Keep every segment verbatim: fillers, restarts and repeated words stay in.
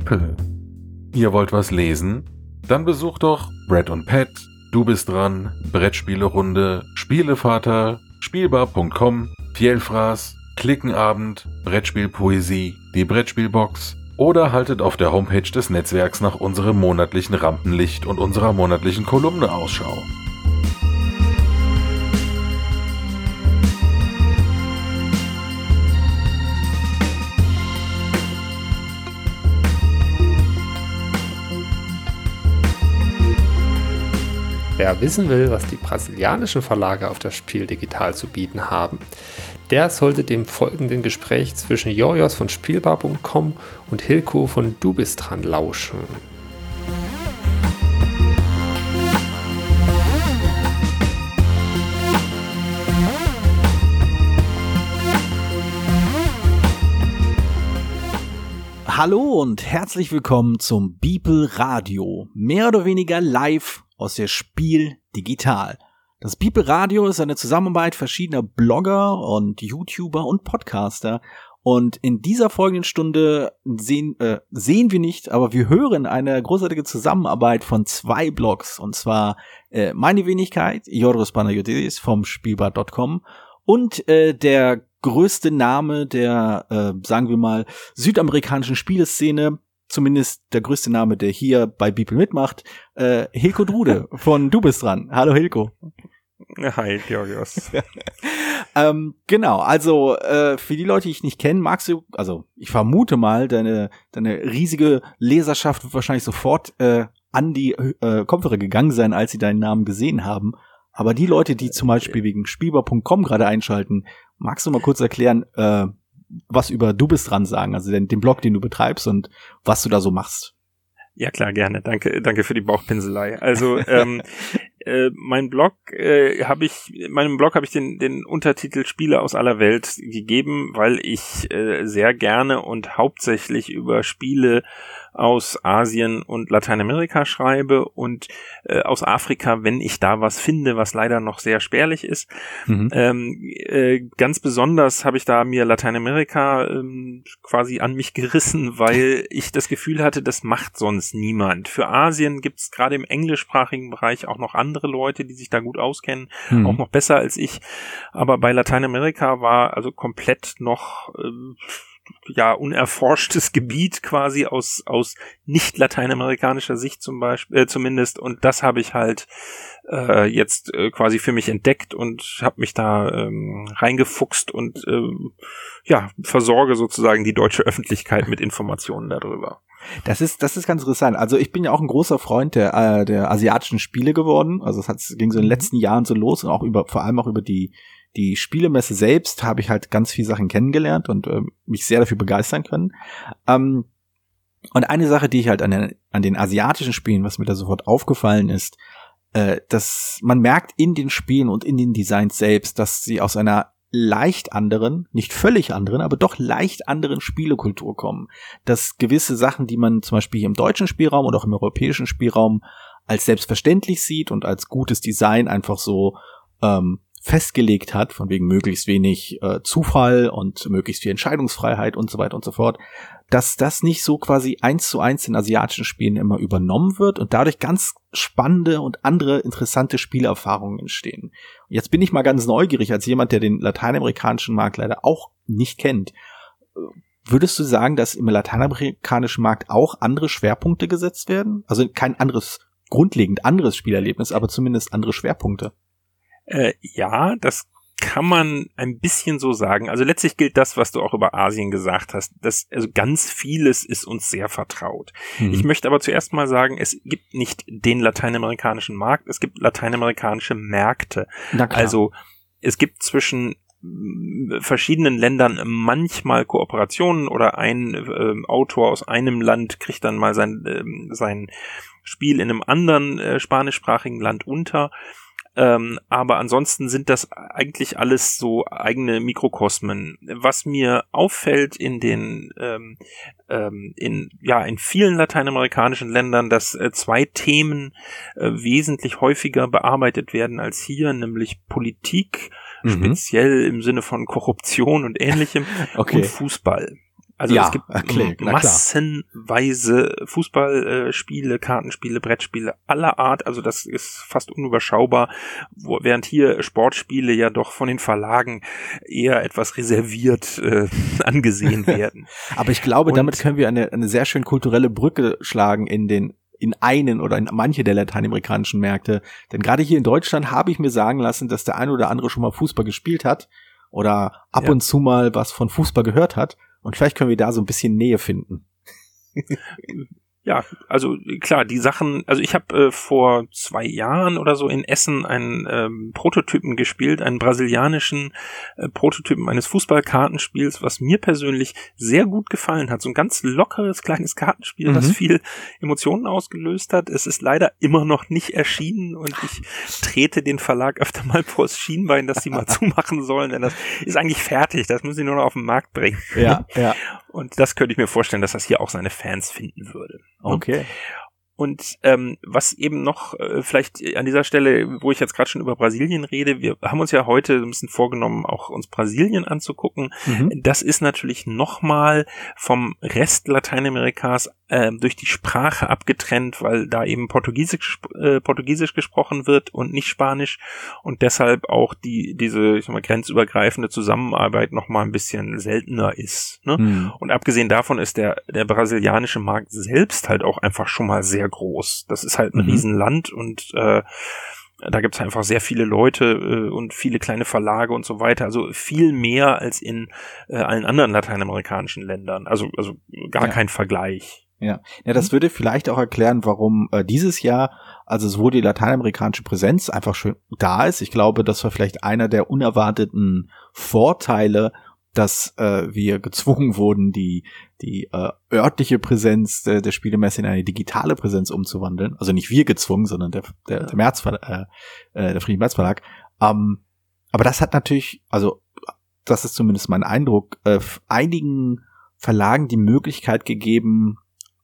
Beeple. Ihr wollt was lesen? Dann besucht doch Brett und Pat, Du bist dran, Brettspielerunde, Spielevater, Spielbar Punkt com, Fjellfraß, Klickenabend, Brettspielpoesie, die Brettspielbox oder haltet auf der Homepage des Netzwerks nach unserem monatlichen Rampenlicht und unserer monatlichen Kolumne Ausschau. Wer wissen will, was die brasilianischen Verlage auf das Spiel digital zu bieten haben, der sollte dem folgenden Gespräch zwischen Jorjos von Spielbar Punkt com und Hilko von Du bist dran lauschen. Hallo und herzlich willkommen zum Beeple Radio, mehr oder weniger live aus der Spiel digital. Das Beeple Radio ist eine Zusammenarbeit verschiedener Blogger und YouTuber und Podcaster. Und in dieser folgenden Stunde sehen, äh, sehen wir nicht, aber wir hören eine großartige Zusammenarbeit von zwei Blogs. Und zwar äh, meine Wenigkeit, Yorgos Panagiotis vom Spielbar Punkt com und äh, der größte Name der, äh, sagen wir mal, südamerikanischen Spieleszene, zumindest der größte Name, der hier bei Beeple mitmacht, äh, Hilko Drude von Du bist dran. Hallo Hilko. Hi, Jorgos. ähm, genau, also äh, für die Leute, die ich nicht kenne, magst du, also ich vermute mal, deine deine riesige Leserschaft wird wahrscheinlich sofort äh, an die äh, Kopfhörer gegangen sein, als sie deinen Namen gesehen haben. Aber die Leute, die zum Beispiel wegen Spielbar Punkt com gerade einschalten, magst du mal kurz erklären, äh, was über Du bist dran sagen, also den, den Blog, den du betreibst und was du da so machst? Ja klar, gerne. Danke, danke für die Bauchpinselei. Also ähm, äh, mein Blog äh, habe ich, meinem Blog habe ich den den Untertitel Spiele aus aller Welt gegeben, weil ich äh, sehr gerne und hauptsächlich über Spiele aus Asien und Lateinamerika schreibe und äh, aus Afrika, wenn ich da was finde, was leider noch sehr spärlich ist. Mhm. Ähm, äh, ganz besonders habe ich da mir Lateinamerika ähm, quasi an mich gerissen, weil ich das Gefühl hatte, das macht sonst niemand. Für Asien gibt es gerade im englischsprachigen Bereich auch noch andere Leute, die sich da gut auskennen, mhm. auch noch besser als ich. Aber bei Lateinamerika war also komplett noch ähm, ja, unerforschtes Gebiet quasi aus aus nicht lateinamerikanischer Sicht zum Beispiel, äh, zumindest, und das habe ich halt äh, jetzt äh, quasi für mich entdeckt und habe mich da ähm, reingefuchst und ähm, ja, versorge sozusagen die deutsche Öffentlichkeit mit Informationen darüber. Das ist das ist ganz interessant. Also ich bin ja auch ein großer Freund der äh, der asiatischen Spiele geworden. Also es hat ging so in den letzten Jahren so los und auch über vor allem auch über die Die Spielemesse selbst habe ich halt ganz viele Sachen kennengelernt und äh, mich sehr dafür begeistern können. Ähm, und eine Sache, die ich halt an den, an den asiatischen Spielen, was mir da sofort aufgefallen ist, äh, dass man merkt in den Spielen und in den Designs selbst, dass sie aus einer leicht anderen, nicht völlig anderen, aber doch leicht anderen Spielekultur kommen. Dass gewisse Sachen, die man zum Beispiel hier im deutschen Spielraum oder auch im europäischen Spielraum als selbstverständlich sieht und als gutes Design einfach so ähm, festgelegt hat, von wegen möglichst wenig äh, Zufall und möglichst viel Entscheidungsfreiheit und so weiter und so fort, dass das nicht so quasi eins zu eins in asiatischen Spielen immer übernommen wird und dadurch ganz spannende und andere interessante Spielerfahrungen entstehen. Jetzt bin ich mal ganz neugierig, als jemand, der den lateinamerikanischen Markt leider auch nicht kennt. Würdest du sagen, dass im lateinamerikanischen Markt auch andere Schwerpunkte gesetzt werden? Also kein anderes, grundlegend anderes Spielerlebnis, aber zumindest andere Schwerpunkte? Äh, ja, das kann man ein bisschen so sagen. Also letztlich gilt das, was du auch über Asien gesagt hast. Das, also ganz vieles ist uns sehr vertraut. Mhm. Ich möchte aber zuerst mal sagen, es gibt nicht den lateinamerikanischen Markt, es gibt lateinamerikanische Märkte. Also es gibt zwischen verschiedenen Ländern manchmal Kooperationen oder ein äh, Autor aus einem Land kriegt dann mal sein, äh, sein Spiel in einem anderen äh, spanischsprachigen Land unter. Ähm, aber ansonsten sind das eigentlich alles so eigene Mikrokosmen. Was mir auffällt in den ähm, ähm, in ja in vielen lateinamerikanischen Ländern, dass äh, zwei Themen äh, wesentlich häufiger bearbeitet werden als hier, nämlich Politik, mhm. speziell im Sinne von Korruption und Ähnlichem, okay. und Fußball. Also ja, es gibt okay, massenweise Fußballspiele, Kartenspiele, Brettspiele aller Art. Also das ist fast unüberschaubar, wo, während hier Sportspiele ja doch von den Verlagen eher etwas reserviert äh, angesehen werden. Aber ich glaube, Und damit können wir eine, eine sehr schön kulturelle Brücke schlagen in den in einen oder in manche der lateinamerikanischen Märkte. Denn gerade hier in Deutschland habe ich mir sagen lassen, dass der eine oder andere schon mal Fußball gespielt hat oder ab Ja. und zu mal was von Fußball gehört hat. Und vielleicht können wir da so ein bisschen Nähe finden. Ja, also klar, die Sachen, also ich habe äh, vor zwei Jahren oder so in Essen einen ähm, Prototypen gespielt, einen brasilianischen äh, Prototypen eines Fußballkartenspiels, was mir persönlich sehr gut gefallen hat. So ein ganz lockeres, kleines Kartenspiel, Mhm. das viel Emotionen ausgelöst hat. Es ist leider immer noch nicht erschienen und ich trete den Verlag öfter mal vors Schienbein, dass die mal zumachen sollen, denn das ist eigentlich fertig, das müssen sie nur noch auf den Markt bringen. Ja, ja. Und das könnte ich mir vorstellen, dass das hier auch seine Fans finden würde. Okay. Und ähm, was eben noch äh, vielleicht an dieser Stelle, wo ich jetzt gerade schon über Brasilien rede, wir haben uns ja heute ein bisschen vorgenommen, auch uns Brasilien anzugucken. Mhm. Das ist natürlich nochmal vom Rest Lateinamerikas äh, durch die Sprache abgetrennt, weil da eben Portugiesisch, äh, Portugiesisch gesprochen wird und nicht Spanisch und deshalb auch die diese ich sag mal, grenzübergreifende Zusammenarbeit nochmal ein bisschen seltener ist. Ne? Mhm. Und abgesehen davon ist der der brasilianische Markt selbst halt auch einfach schon mal sehr groß. Das ist halt ein Mhm. Riesenland und äh, da gibt's einfach sehr viele Leute äh, und viele kleine Verlage und so weiter. Also viel mehr als in äh, allen anderen lateinamerikanischen Ländern. Also also gar Ja. kein Vergleich. Ja, ja, das würde vielleicht auch erklären, warum äh, dieses Jahr, also sowohl die lateinamerikanische Präsenz einfach schön da ist. Ich glaube, das war vielleicht einer der unerwarteten Vorteile, dass äh, wir gezwungen wurden, die die äh, örtliche Präsenz der, der Spielemesse in eine digitale Präsenz umzuwandeln. Also nicht wir gezwungen, sondern der der, der März äh, äh, der Friedrich Merz Verlag. Ähm, aber das hat natürlich, also das ist zumindest mein Eindruck, äh, einigen Verlagen die Möglichkeit gegeben,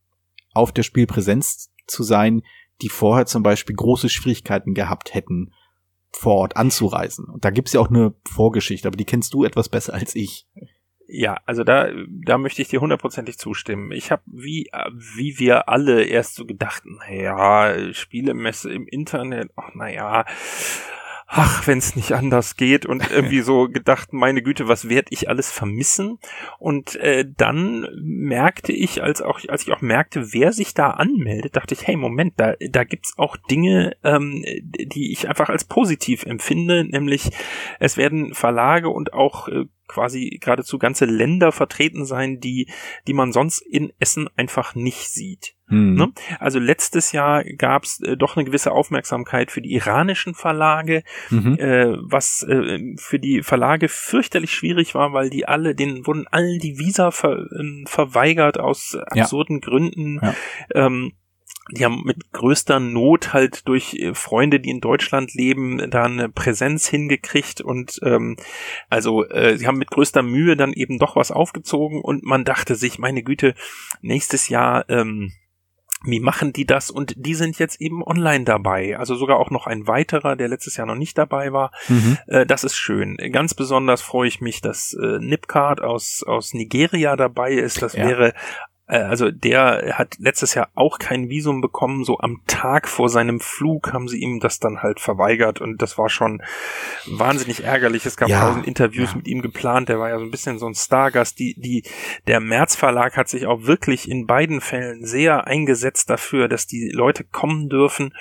auf der Spielpräsenz zu sein, die vorher zum Beispiel große Schwierigkeiten gehabt hätten, vor Ort anzureisen. Und da gibt's ja auch eine Vorgeschichte, aber die kennst du etwas besser als ich. Ja, also da da möchte ich dir hundertprozentig zustimmen. Ich habe wie wie wir alle erst so gedacht, naja, Spielemesse im Internet, ach naja, ach, wenn es nicht anders geht und irgendwie so gedacht, meine Güte, was werde ich alles vermissen? Und äh, dann merkte ich, als auch als ich auch merkte, wer sich da anmeldet, dachte ich, hey, Moment, da da gibt's auch Dinge, ähm, die ich einfach als positiv empfinde, nämlich es werden Verlage und auch äh, quasi geradezu ganze Länder vertreten sein, die die man sonst in Essen einfach nicht sieht. Hm. Ne? Also letztes Jahr gab es äh, doch eine gewisse Aufmerksamkeit für die iranischen Verlage, Mhm. äh, was äh, für die Verlage fürchterlich schwierig war, weil die alle, denen wurden allen die Visa ver, äh, verweigert aus absurden ja. Gründen. Ja. Ähm, die haben mit größter Not halt durch Freunde, die in Deutschland leben, da eine Präsenz hingekriegt und ähm, also äh, sie haben mit größter Mühe dann eben doch was aufgezogen und man dachte sich, meine Güte, nächstes Jahr ähm, wie machen die das? Und die sind jetzt eben online dabei. Also sogar auch noch ein weiterer, der letztes Jahr noch nicht dabei war. Mhm. Äh, das ist schön. Ganz besonders freue ich mich, dass äh, Nipcard aus aus Nigeria dabei ist. Das Ja. wäre Also der hat letztes Jahr auch kein Visum bekommen, so am Tag vor seinem Flug haben sie ihm das dann halt verweigert und das war schon wahnsinnig ärgerlich. Es gab Ja, tausend Interviews ja. mit ihm geplant, der war ja so ein bisschen so ein Stargast. Die, die, der März Verlag hat sich auch wirklich in beiden Fällen sehr eingesetzt dafür, dass die Leute kommen dürfen.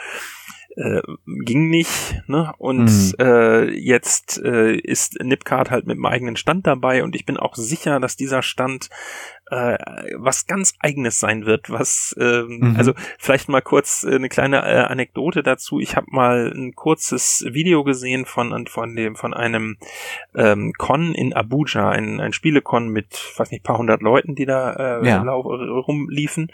Äh, ging nicht, ne? Und Mhm. äh, jetzt äh, ist Nipcard halt mit dem eigenen Stand dabei und ich bin auch sicher, dass dieser Stand äh, was ganz Eigenes sein wird, was ähm, Mhm. also vielleicht mal kurz äh, eine kleine äh, Anekdote dazu. Ich habe mal ein kurzes Video gesehen von von dem von einem ähm, Con in Abuja, ein, ein Spielecon mit, weiß nicht, paar hundert Leuten, die da äh, Ja. lau- rumliefen.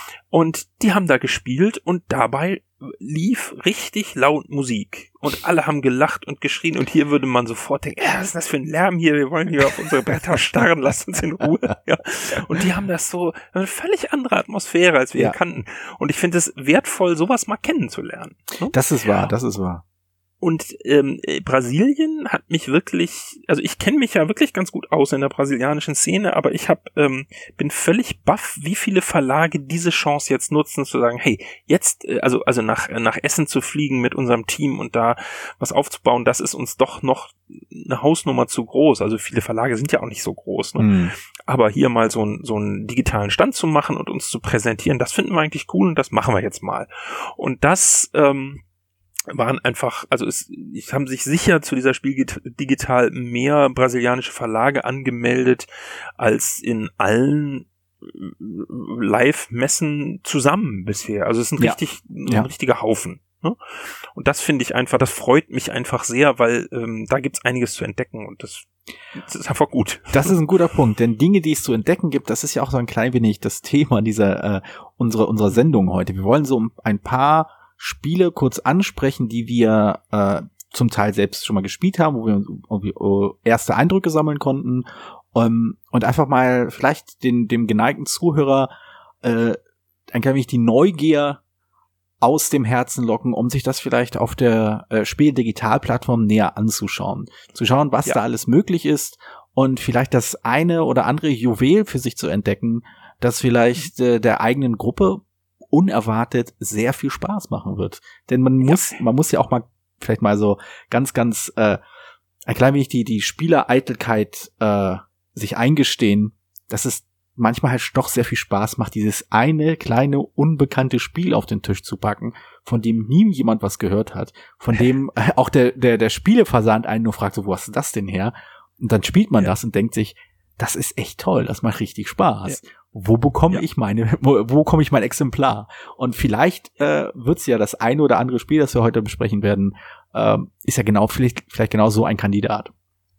Und die haben da gespielt und dabei lief richtig laut Musik. Und alle haben gelacht und geschrien. Und hier würde man sofort denken, ja, was ist das für ein Lärm hier? Wir wollen hier auf unsere Bretter starren, lasst uns in Ruhe. Ja. Und die haben das so, eine völlig andere Atmosphäre, als wir Ja. hier kannten. Und ich finde es wertvoll, sowas mal kennenzulernen. Ne? Das ist wahr, das ist wahr. Und ähm, Brasilien hat mich wirklich, also ich kenne mich ja wirklich ganz gut aus in der brasilianischen Szene, aber ich hab, ähm, bin völlig baff, wie viele Verlage diese Chance jetzt nutzen, zu sagen, hey, jetzt, äh, also also nach nach Essen zu fliegen mit unserem Team und da was aufzubauen, das ist uns doch noch eine Hausnummer zu groß. Also viele Verlage sind ja auch nicht so groß, ne? Mhm. Aber hier mal so, ein, so einen digitalen Stand zu machen und uns zu präsentieren, das finden wir eigentlich cool und das machen wir jetzt mal. Und das ähm, waren einfach, also es, es haben sich sicher zu dieser Spiel digital mehr brasilianische Verlage angemeldet als in allen Live-Messen zusammen bisher. Also es ist ein ja. richtig, ein ja. richtiger Haufen. Ne? Und das finde ich einfach, das freut mich einfach sehr, weil ähm, da gibt's einiges zu entdecken und das, das ist einfach gut. Das ist ein guter Punkt, denn Dinge, die es zu entdecken gibt, das ist ja auch so ein klein wenig das Thema dieser äh, unserer unserer Sendung heute. Wir wollen so ein paar Spiele kurz ansprechen, die wir äh, zum Teil selbst schon mal gespielt haben, wo wir irgendwie erste Eindrücke sammeln konnten, um, und einfach mal vielleicht den dem geneigten Zuhörer äh, ein klein wenig die Neugier aus dem Herzen locken, um sich das vielleicht auf der äh, Spiel-Digital-Plattform näher anzuschauen. Zu schauen, was ja. da alles möglich ist und vielleicht das eine oder andere Juwel für sich zu entdecken, das vielleicht äh, der eigenen Gruppe unerwartet sehr viel Spaß machen wird. Denn man muss, ja. man muss ja auch mal vielleicht mal so ganz, ganz äh, ein klein wenig die, die Spielereitelkeit äh, sich eingestehen, dass es manchmal halt doch sehr viel Spaß macht, dieses eine kleine unbekannte Spiel auf den Tisch zu packen, von dem nie jemand was gehört hat, von dem äh, auch der, der, der Spieleversand einen nur fragt, so, wo hast du das denn her? Und dann spielt man ja. das und denkt sich, das ist echt toll, das macht richtig Spaß. Ja. Wo bekomme ja. ich meine, wo, wo bekomme ich mein Exemplar? Und vielleicht äh, wird's ja das eine oder andere Spiel, das wir heute besprechen werden, äh, ist ja genau vielleicht, vielleicht genau so ein Kandidat.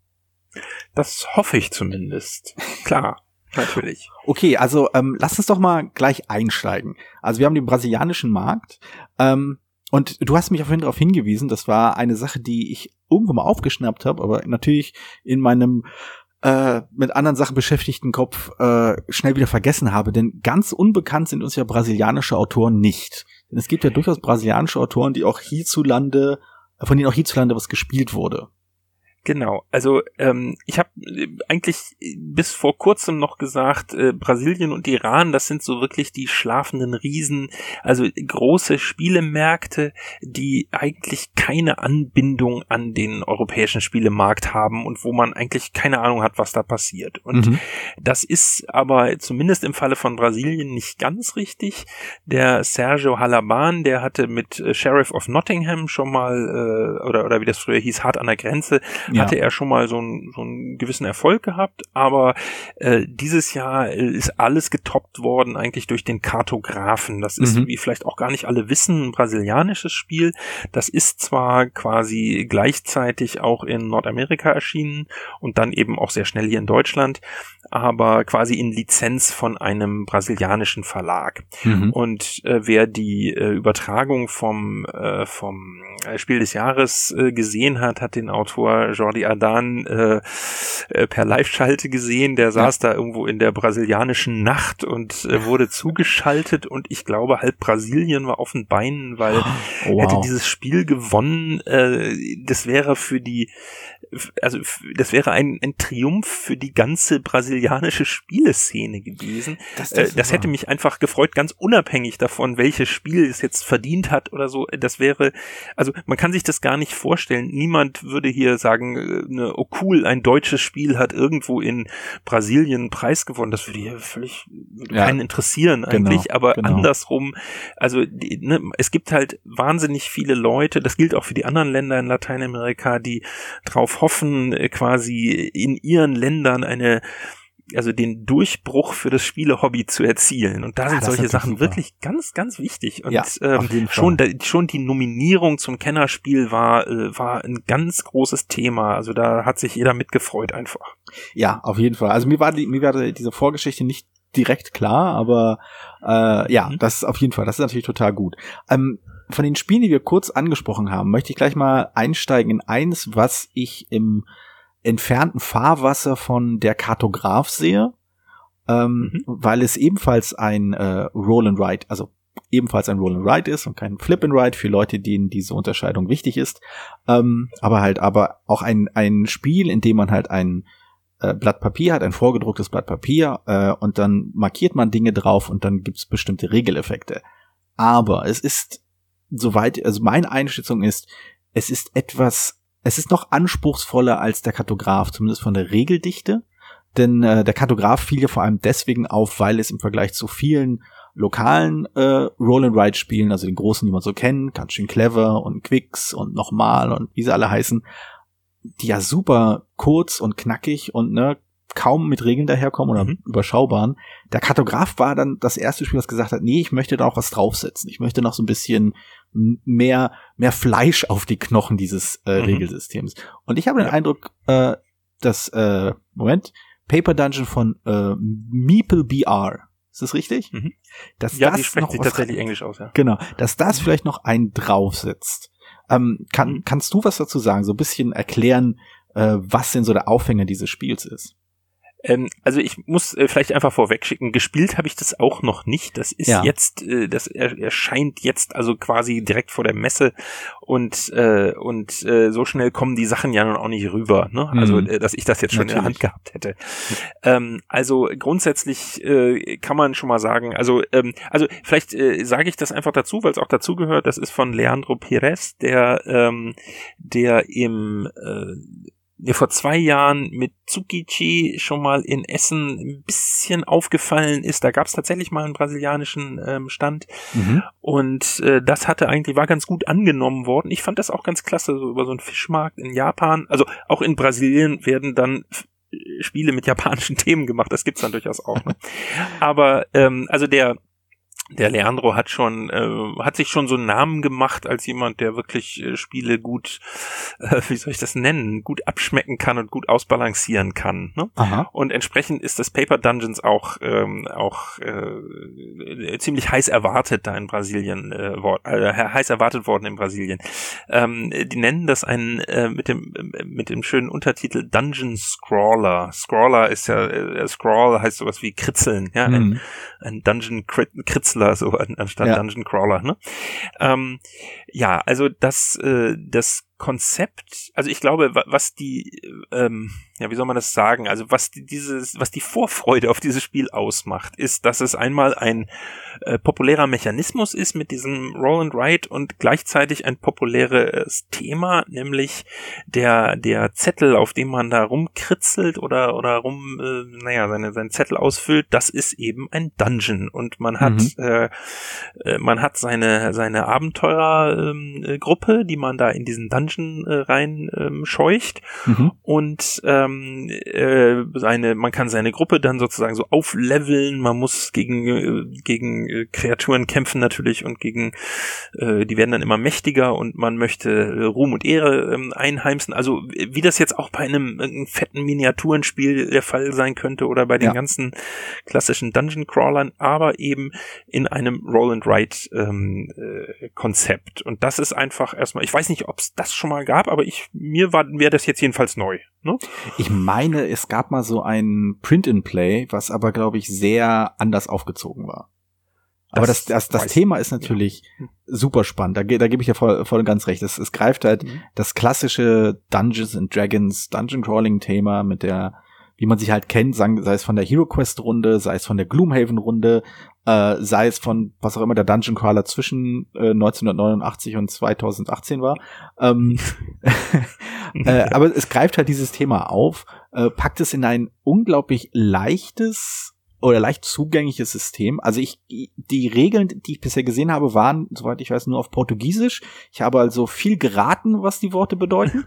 Das hoffe ich zumindest. Klar, natürlich. Okay, also ähm, lass uns doch mal gleich einsteigen. Also wir haben den brasilianischen Markt ähm, und du hast mich vorhin darauf hingewiesen, das war eine Sache, die ich irgendwo mal aufgeschnappt habe, aber natürlich in meinem Äh, mit anderen Sachen beschäftigten Kopf äh, schnell wieder vergessen habe, denn ganz unbekannt sind uns ja brasilianische Autoren nicht. Denn es gibt ja durchaus brasilianische Autoren, die auch hierzulande, von denen auch hierzulande was gespielt wurde. Genau, also ähm, ich habe eigentlich bis vor kurzem noch gesagt, äh, Brasilien und Iran, das sind so wirklich die schlafenden Riesen, also große Spielemärkte, die eigentlich keine Anbindung an den europäischen Spielemarkt haben und wo man eigentlich keine Ahnung hat, was da passiert. Und mhm. das ist aber zumindest im Falle von Brasilien nicht ganz richtig. Der Sergio Halaban, der hatte mit äh, Sheriff of Nottingham schon mal, äh, oder, oder wie das früher hieß, hart an der Grenze, ja. hatte er schon mal so, ein, so einen gewissen Erfolg gehabt, aber äh, dieses Jahr äh, ist alles getoppt worden eigentlich durch den Kartografen. Das ist, mhm. wie vielleicht auch gar nicht alle wissen, ein brasilianisches Spiel. Das ist zwar quasi gleichzeitig auch in Nordamerika erschienen und dann eben auch sehr schnell hier in Deutschland, aber quasi in Lizenz von einem brasilianischen Verlag. Mhm. Und äh, wer die äh, Übertragung vom, äh, vom Spiel des Jahres äh, gesehen hat, hat den Autor Jordi Adan äh, äh, per Live-Schalte gesehen. Der saß ja. da irgendwo in der brasilianischen Nacht und äh, wurde zugeschaltet und ich glaube, halb Brasilien war auf den Beinen, weil oh, wow. hätte dieses Spiel gewonnen, äh, das wäre für die, also das wäre ein, ein Triumph für die ganze brasilianische Spieleszene gewesen. Das, das, äh, das hätte mich einfach gefreut, ganz unabhängig davon, welches Spiel es jetzt verdient hat oder so. Das wäre, also man kann sich das gar nicht vorstellen. Niemand würde hier sagen, ne, oh cool, ein deutsches Spiel hat irgendwo in Brasilien einen Preis gewonnen. Das würde hier völlig ja, keinen interessieren eigentlich. Genau, aber genau. andersrum, also die, ne, es gibt halt wahnsinnig viele Leute, das gilt auch für die anderen Länder in Lateinamerika, die drauf hoffen, quasi in ihren Ländern eine also den Durchbruch für das Spielehobby zu erzielen. Und da ah, sind solche Sachen super. wirklich ganz, ganz wichtig. Und ja, ähm, schon, da, schon die Nominierung zum Kennerspiel war, äh, war ein ganz großes Thema. Also da hat sich jeder mitgefreut einfach. Ja, auf jeden Fall. Also mir war die, mir war diese Vorgeschichte nicht direkt klar, aber äh, ja, mhm. das ist auf jeden Fall, das ist natürlich total gut. Ähm, von den Spielen, die wir kurz angesprochen haben, möchte ich gleich mal einsteigen in eins, was ich im entfernten Fahrwasser von der Kartograf sehe, ähm, mhm. weil es ebenfalls ein äh, Roll and Write, also ebenfalls ein Roll and Write ist und kein Flip and Write für Leute, denen diese Unterscheidung wichtig ist. Ähm, aber halt aber auch ein, ein Spiel, in dem man halt ein äh, Blatt Papier hat, ein vorgedrucktes Blatt Papier äh, und dann markiert man Dinge drauf und dann gibt's bestimmte Regeleffekte. Aber es ist soweit, also meine Einschätzung ist, es ist etwas, es ist noch anspruchsvoller als der Kartograf, zumindest von der Regeldichte. Denn äh, der Kartograf fiel ja vor allem deswegen auf, weil es im Vergleich zu vielen lokalen äh, Roll-and-Write-Spielen, also den großen, die man so kennt, ganz schön clever und Quicks und nochmal und wie sie alle heißen, die ja super kurz und knackig und ne kaum mit Regeln daherkommen oder mhm. überschaubaren. Der Kartograf war dann das erste Spiel, das gesagt hat, nee, ich möchte da auch was draufsetzen. Ich möchte noch so ein bisschen mehr mehr Fleisch auf die Knochen dieses äh, mhm. Regelsystems. Und ich habe den ja. Eindruck, äh, dass, äh, Moment, Paper Dungeon von äh, Meeple B R, ist das richtig? Mhm. Dass ja, das die sprechen noch sich was, tatsächlich Englisch aus, ja. Genau, dass das mhm. vielleicht noch einen draufsetzt. Ähm, kann, mhm. Kannst du was dazu sagen? So ein bisschen erklären, äh, was denn so der Aufhänger dieses Spiels ist? Ähm, also ich muss äh, vielleicht einfach vorweg schicken, gespielt habe ich das auch noch nicht. Das ist ja. jetzt, äh, das er, erscheint jetzt also quasi direkt vor der Messe und äh, und äh, so schnell kommen die Sachen ja nun auch nicht rüber, ne? Also mhm. äh, dass ich das jetzt schon Natürlich. in der Hand gehabt hätte. Ähm, also grundsätzlich äh, kann man schon mal sagen, also ähm, also vielleicht äh, sage ich das einfach dazu, weil es auch dazu gehört. Das ist von Leandro Pires, der ähm, der im äh, mir vor zwei Jahren mit Tsukiji schon mal in Essen ein bisschen aufgefallen ist. Da gab es tatsächlich mal einen brasilianischen ähm, Stand mhm. und äh, das hatte eigentlich, war ganz gut angenommen worden. Ich fand das auch ganz klasse, so über so einen Fischmarkt in Japan. Also auch in Brasilien werden dann Spiele mit japanischen Themen gemacht. Das gibt's dann durchaus auch. Ne? Aber ähm, also der Der Leandro hat schon, äh, hat sich schon so einen Namen gemacht als jemand, der wirklich äh, Spiele gut, äh, wie soll ich das nennen, gut abschmecken kann und gut ausbalancieren kann. Ne? Aha. Und entsprechend ist das Paper Dungeons auch ähm, auch äh, ziemlich heiß erwartet da in Brasilien, äh, wor- äh, heiß erwartet worden in Brasilien. Ähm, die nennen das einen äh, mit dem äh, mit dem schönen Untertitel Dungeon Scrawler. Scrawler ist ja äh, Scrawl heißt sowas wie Kritzeln, ja, mhm. ein, ein Dungeon Kritzel so anstatt ja. Dungeon Crawler, ne? Ähm, ja, also das, äh, das Konzept, also ich glaube, was die, ähm, ja, wie soll man das sagen? Also was die, dieses, was die Vorfreude auf dieses Spiel ausmacht, ist, dass es einmal ein äh, populärer Mechanismus ist mit diesem Roll and Write und gleichzeitig ein populäres Thema, nämlich der der Zettel, auf dem man da rumkritzelt oder oder rum, äh, naja, seine seinen Zettel ausfüllt. Das ist eben ein Dungeon und man hat mhm. äh, man hat seine seine Abenteurergruppe, ähm, die man da in diesen Dungeon rein ähm, scheucht mhm. und ähm, äh, seine, man kann seine Gruppe dann sozusagen so aufleveln, man muss gegen äh, gegen äh, Kreaturen kämpfen natürlich und gegen äh, die werden dann immer mächtiger und man möchte äh, Ruhm und Ehre ähm, einheimsen, also wie das jetzt auch bei einem, einem fetten Miniaturenspiel der Fall sein könnte oder bei den ja. ganzen klassischen Dungeon Crawlern, aber eben in einem Roll and Write ähm, äh, Konzept und das ist einfach erstmal, ich weiß nicht, ob es das schon mal gab, aber ich mir war wäre das jetzt jedenfalls neu. Ne? Ich meine, es gab mal so ein Print-and-Play, was aber, glaube ich, sehr anders aufgezogen war. Aber das, das, das, das Thema ist natürlich ja. super spannend. Da, da gebe ich dir voll, voll ganz recht. Es, es greift halt mhm. das klassische Dungeons and Dragons Dungeon Crawling Thema mit der, wie man sich halt kennt, sagen, sei es von der Hero Quest Runde, sei es von der Gloomhaven Runde, äh, sei es von was auch immer der Dungeon Crawler zwischen äh, neunzehnhundertneunundachtzig und zweitausendachtzehn war. Ähm, äh, aber es greift halt dieses Thema auf, äh, packt es in ein unglaublich leichtes oder leicht zugängliches System. Also ich, die Regeln, die ich bisher gesehen habe, waren, soweit ich weiß, nur auf Portugiesisch. Ich habe also viel geraten, was die Worte bedeuten.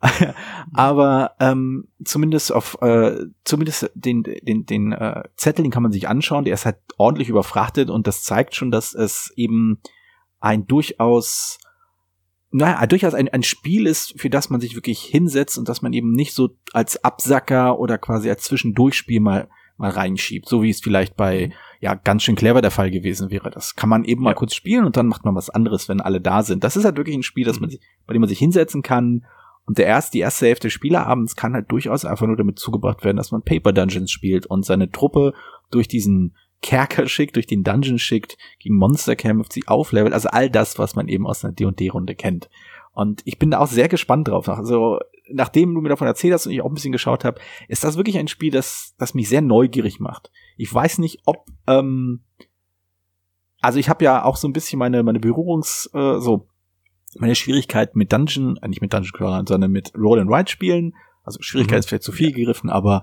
Aber ähm, zumindest auf, äh, zumindest den, den, den äh, Zettel, den kann man sich anschauen. Der ist halt ordentlich überfrachtet und das zeigt schon, dass es eben ein durchaus naja, durchaus ein, ein Spiel ist, für das man sich wirklich hinsetzt und dass man eben nicht so als Absacker oder quasi als Zwischendurchspiel mal mal reinschiebt, so wie es vielleicht bei, ja, ganz schön clever der Fall gewesen wäre. Das kann man eben ja. mal kurz spielen und dann macht man was anderes, wenn alle da sind. Das ist halt wirklich ein Spiel, das man sich, bei dem man sich hinsetzen kann und der erst, die erste Hälfte des Spieleabends kann halt durchaus einfach nur damit zugebracht werden, dass man Paper Dungeons spielt und seine Truppe durch diesen Kerker schickt, durch den Dungeon schickt, gegen Monster kämpft, sie auflevelt, also all das, was man eben aus einer D und D-Runde kennt. Und ich bin da auch sehr gespannt drauf. Also, nachdem du mir davon erzählt hast und ich auch ein bisschen geschaut habe, ist das wirklich ein Spiel, das, das mich sehr neugierig macht. Ich weiß nicht, ob, ähm, also ich habe ja auch so ein bisschen meine, meine Berührungs, äh, so, meine Schwierigkeit mit Dungeon, äh, nicht mit Dungeon Crawlern, sondern mit Roll and Ride Spielen. Also Schwierigkeit mhm. ist vielleicht zu viel gegriffen, aber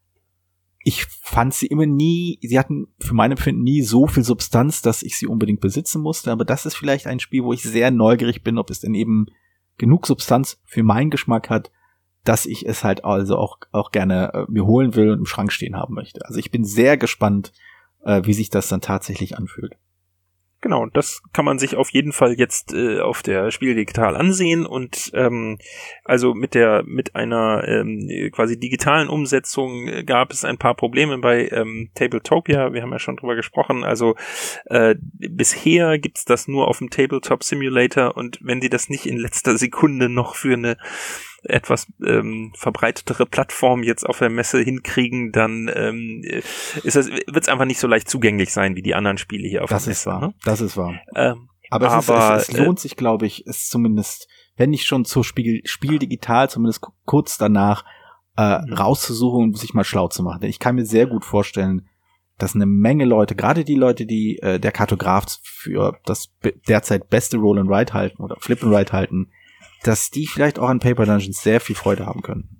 ich fand sie immer nie, sie hatten für mein Empfinden nie so viel Substanz, dass ich sie unbedingt besitzen musste, aber das ist vielleicht ein Spiel, wo ich sehr neugierig bin, ob es denn eben genug Substanz für meinen Geschmack hat, dass ich es halt also auch auch gerne äh, mir holen will und im Schrank stehen haben möchte. Also ich bin sehr gespannt, äh, wie sich das dann tatsächlich anfühlt. Genau, das kann man sich auf jeden Fall jetzt äh, auf der Spiel Digital ansehen und ähm, also mit der mit einer ähm, quasi digitalen Umsetzung äh, gab es ein paar Probleme bei ähm, Tabletopia. Wir haben ja schon drüber gesprochen. Also äh, bisher gibt's das nur auf dem Tabletop Simulator und wenn die das nicht in letzter Sekunde noch für eine etwas ähm, verbreitetere Plattform jetzt auf der Messe hinkriegen, dann ähm, ist es wird es einfach nicht so leicht zugänglich sein wie die anderen Spiele hier auf das der Messe. Ist wahr. Ne? Das ist wahr. Ähm, aber es, aber ist, es, es lohnt sich, glaube ich, es zumindest, wenn nicht schon zur Spiel, Spiel digital, zumindest k- kurz danach äh, mhm. rauszusuchen und sich mal schlau zu machen. Denn ich kann mir sehr gut vorstellen, dass eine Menge Leute, gerade die Leute, die äh, der Kartograf für das be- derzeit beste Roll and Ride halten oder Flip and Ride halten, dass die vielleicht auch an Paper Dungeons sehr viel Freude haben können.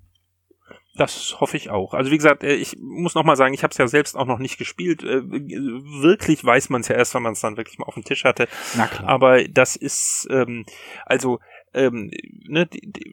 Das hoffe ich auch. Also wie gesagt, ich muss noch mal sagen, ich habe es ja selbst auch noch nicht gespielt. Wirklich weiß man es ja erst, wenn man es dann wirklich mal auf dem Tisch hatte. Na klar. Aber das ist, ähm, also ähm, ne,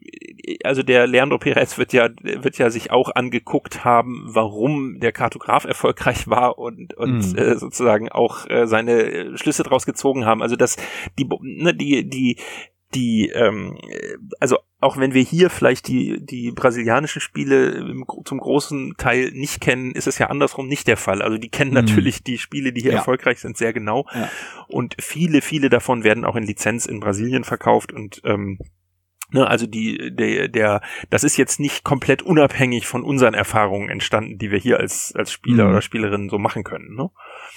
also der Leandro Perez wird ja wird ja sich auch angeguckt haben, warum der Kartograf erfolgreich war und und mm. äh, sozusagen auch äh, seine Schlüsse draus gezogen haben. Also dass die ne, die die die, ähm, also auch wenn wir hier vielleicht die die brasilianischen Spiele im, zum großen Teil nicht kennen, ist es ja andersrum nicht der Fall. Also die kennen mhm. natürlich die Spiele, die hier ja. erfolgreich sind, sehr genau. Ja. Und viele, viele davon werden auch in Lizenz in Brasilien verkauft und ähm, ne, also die der der das ist jetzt nicht komplett unabhängig von unseren Erfahrungen entstanden, die wir hier als als Spieler mhm. oder Spielerinnen so machen können. Ne?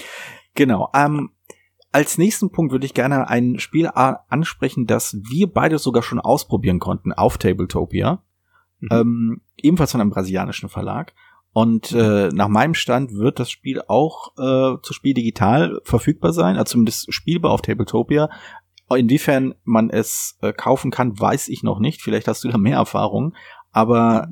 Genau. Ähm, Als nächsten Punkt würde ich gerne ein Spiel ansprechen, das wir beide sogar schon ausprobieren konnten auf Tabletopia. Mhm. Ähm, ebenfalls von einem brasilianischen Verlag. Und äh, nach meinem Stand wird das Spiel auch äh, zu Spiel digital verfügbar sein, also zumindest spielbar auf Tabletopia. Inwiefern man es äh, kaufen kann, weiß ich noch nicht. Vielleicht hast du da mehr Erfahrung. Aber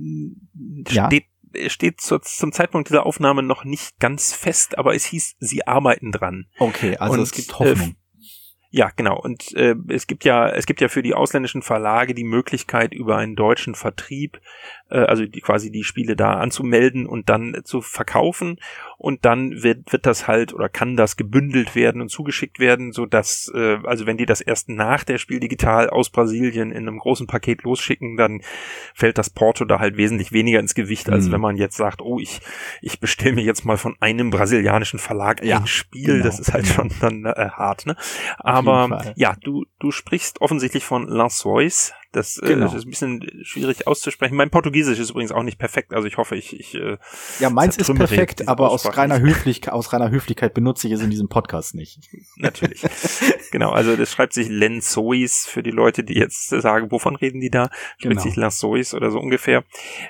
ja. Steht steht zu, zum Zeitpunkt dieser Aufnahme noch nicht ganz fest, aber es hieß, sie arbeiten dran. Okay, also und, es gibt Hoffnung. Äh, ja, genau. Und äh, es gibt ja, es gibt ja für die ausländischen Verlage die Möglichkeit, über einen deutschen Vertrieb, äh, also die, quasi die Spiele da anzumelden und dann äh, zu verkaufen. Und dann wird wird das halt oder kann das gebündelt werden und zugeschickt werden, so dass äh, also wenn die das erst nach der Spiel digital aus Brasilien in einem großen Paket losschicken, dann fällt das Porto da halt wesentlich weniger ins Gewicht, als mhm. wenn man jetzt sagt, oh, ich ich bestelle mir jetzt mal von einem brasilianischen Verlag ja, ein Spiel. Genau, das ist halt genau. schon dann äh, hart, ne? Aber ja, du du sprichst offensichtlich von Lençóis. Das genau. äh, ist ein bisschen schwierig auszusprechen. Mein Portugiesisch ist übrigens auch nicht perfekt, also ich hoffe, ich... ich äh, ja, meins ist perfekt, aber aus reiner, Höflichkeit, aus reiner Höflichkeit benutze ich es in diesem Podcast nicht. Natürlich. Genau, also das schreibt sich Lençóis für die Leute, die jetzt sagen, wovon reden die da? Schreibt genau. sich Lençóis oder so ungefähr.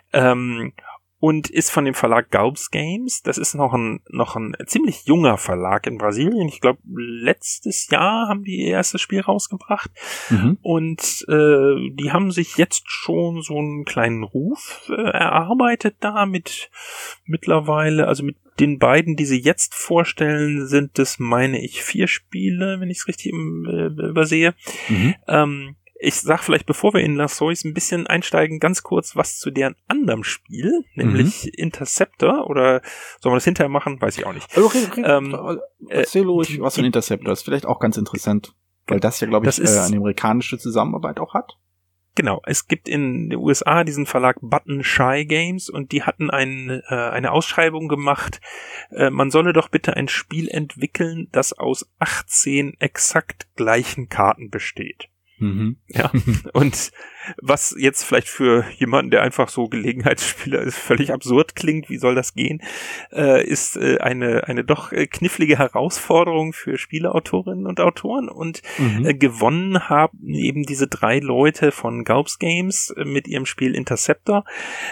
Ähm, und ist von dem Verlag Galbs Games. Das ist noch ein noch ein ziemlich junger Verlag in Brasilien. Ich glaube, letztes Jahr haben die ihr erstes Spiel rausgebracht. Mhm. Und äh, die haben sich jetzt schon so einen kleinen Ruf äh, erarbeitet da mit mittlerweile, also mit den beiden, die sie jetzt vorstellen, sind es, meine ich, vier Spiele, wenn ich es richtig im, äh, übersehe. Mhm. Ähm, Ich sag vielleicht, bevor wir in Lençóis ein bisschen einsteigen, ganz kurz was zu deren anderem Spiel, nämlich mhm. Interceptor, oder sollen wir das hinterher machen? Weiß ich auch nicht. Also, okay, okay. Ähm, Erzähl ruhig, was für ein Interceptor ist. Vielleicht auch ganz interessant, weil das ja, glaube ich, äh, eine amerikanische Zusammenarbeit auch hat. Genau, es gibt in den U S A diesen Verlag Button Shy Games und die hatten ein, äh, eine Ausschreibung gemacht, äh, man solle doch bitte ein Spiel entwickeln, das aus achtzehn exakt gleichen Karten besteht. Mhm. Ja, und was jetzt vielleicht für jemanden, der einfach so Gelegenheitsspieler ist, völlig absurd klingt, wie soll das gehen, äh, ist äh, eine eine doch äh, knifflige Herausforderung für Spieleautorinnen und Autoren und Mhm. äh, gewonnen haben eben diese drei Leute von Gaubs Games äh, mit ihrem Spiel Interceptor.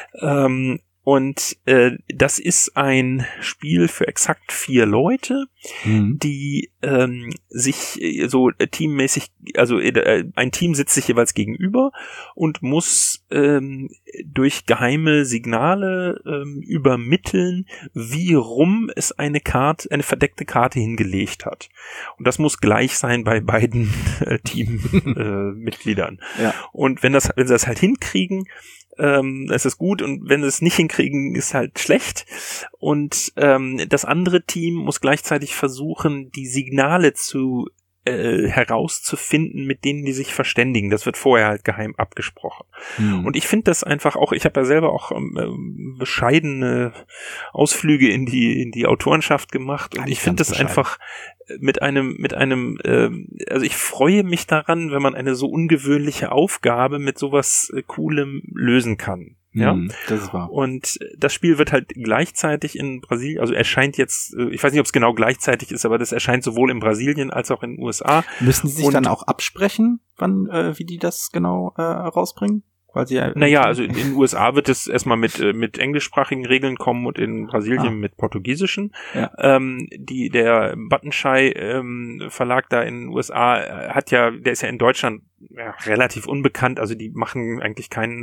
Ähm, Und äh, das ist ein Spiel für exakt vier Leute, Mhm. die ähm, sich äh, so äh, teammäßig, also äh, ein Team sitzt sich jeweils gegenüber und muss ähm, durch geheime Signale ähm, übermitteln, wie rum es eine Karte, eine verdeckte Karte hingelegt hat. Und das muss gleich sein bei beiden äh, Teammitgliedern. Äh, Mitgliedern. Ja. Und wenn das, wenn sie das halt hinkriegen, ähm, ist es gut, und wenn sie es nicht hinkriegen, ist halt schlecht. Und ähm, das andere Team muss gleichzeitig versuchen, die Signale zu äh, herauszufinden, mit denen die sich verständigen. Das wird vorher halt geheim abgesprochen. Mhm. Und ich finde das einfach auch, ich habe ja selber auch ähm, bescheidene Ausflüge in die in die Autorenschaft gemacht, und Eigentlich ich finde ganz das bescheiden. einfach mit einem mit einem ähm, also ich freue mich daran, wenn man eine so ungewöhnliche Aufgabe mit sowas äh, Coolem lösen kann. Ja. Mhm. Das ist wahr. Und das Spiel wird halt gleichzeitig in Brasilien, also erscheint jetzt, äh, ich weiß nicht, ob es genau gleichzeitig ist, aber das erscheint sowohl in Brasilien als auch in den U S A. Müssen die sich Und- dann auch absprechen, wann, äh, wie die das genau äh, rausbringen? Weil sie ja Naja, also in den U S A wird es erstmal mit äh, mit englischsprachigen Regeln kommen und in Brasilien Ah. mit portugiesischen. Ja. Ähm, die der Buttonshy ähm, Verlag da in den U S A äh, hat ja, der ist ja in Deutschland ja, relativ unbekannt. Also die machen eigentlich keinen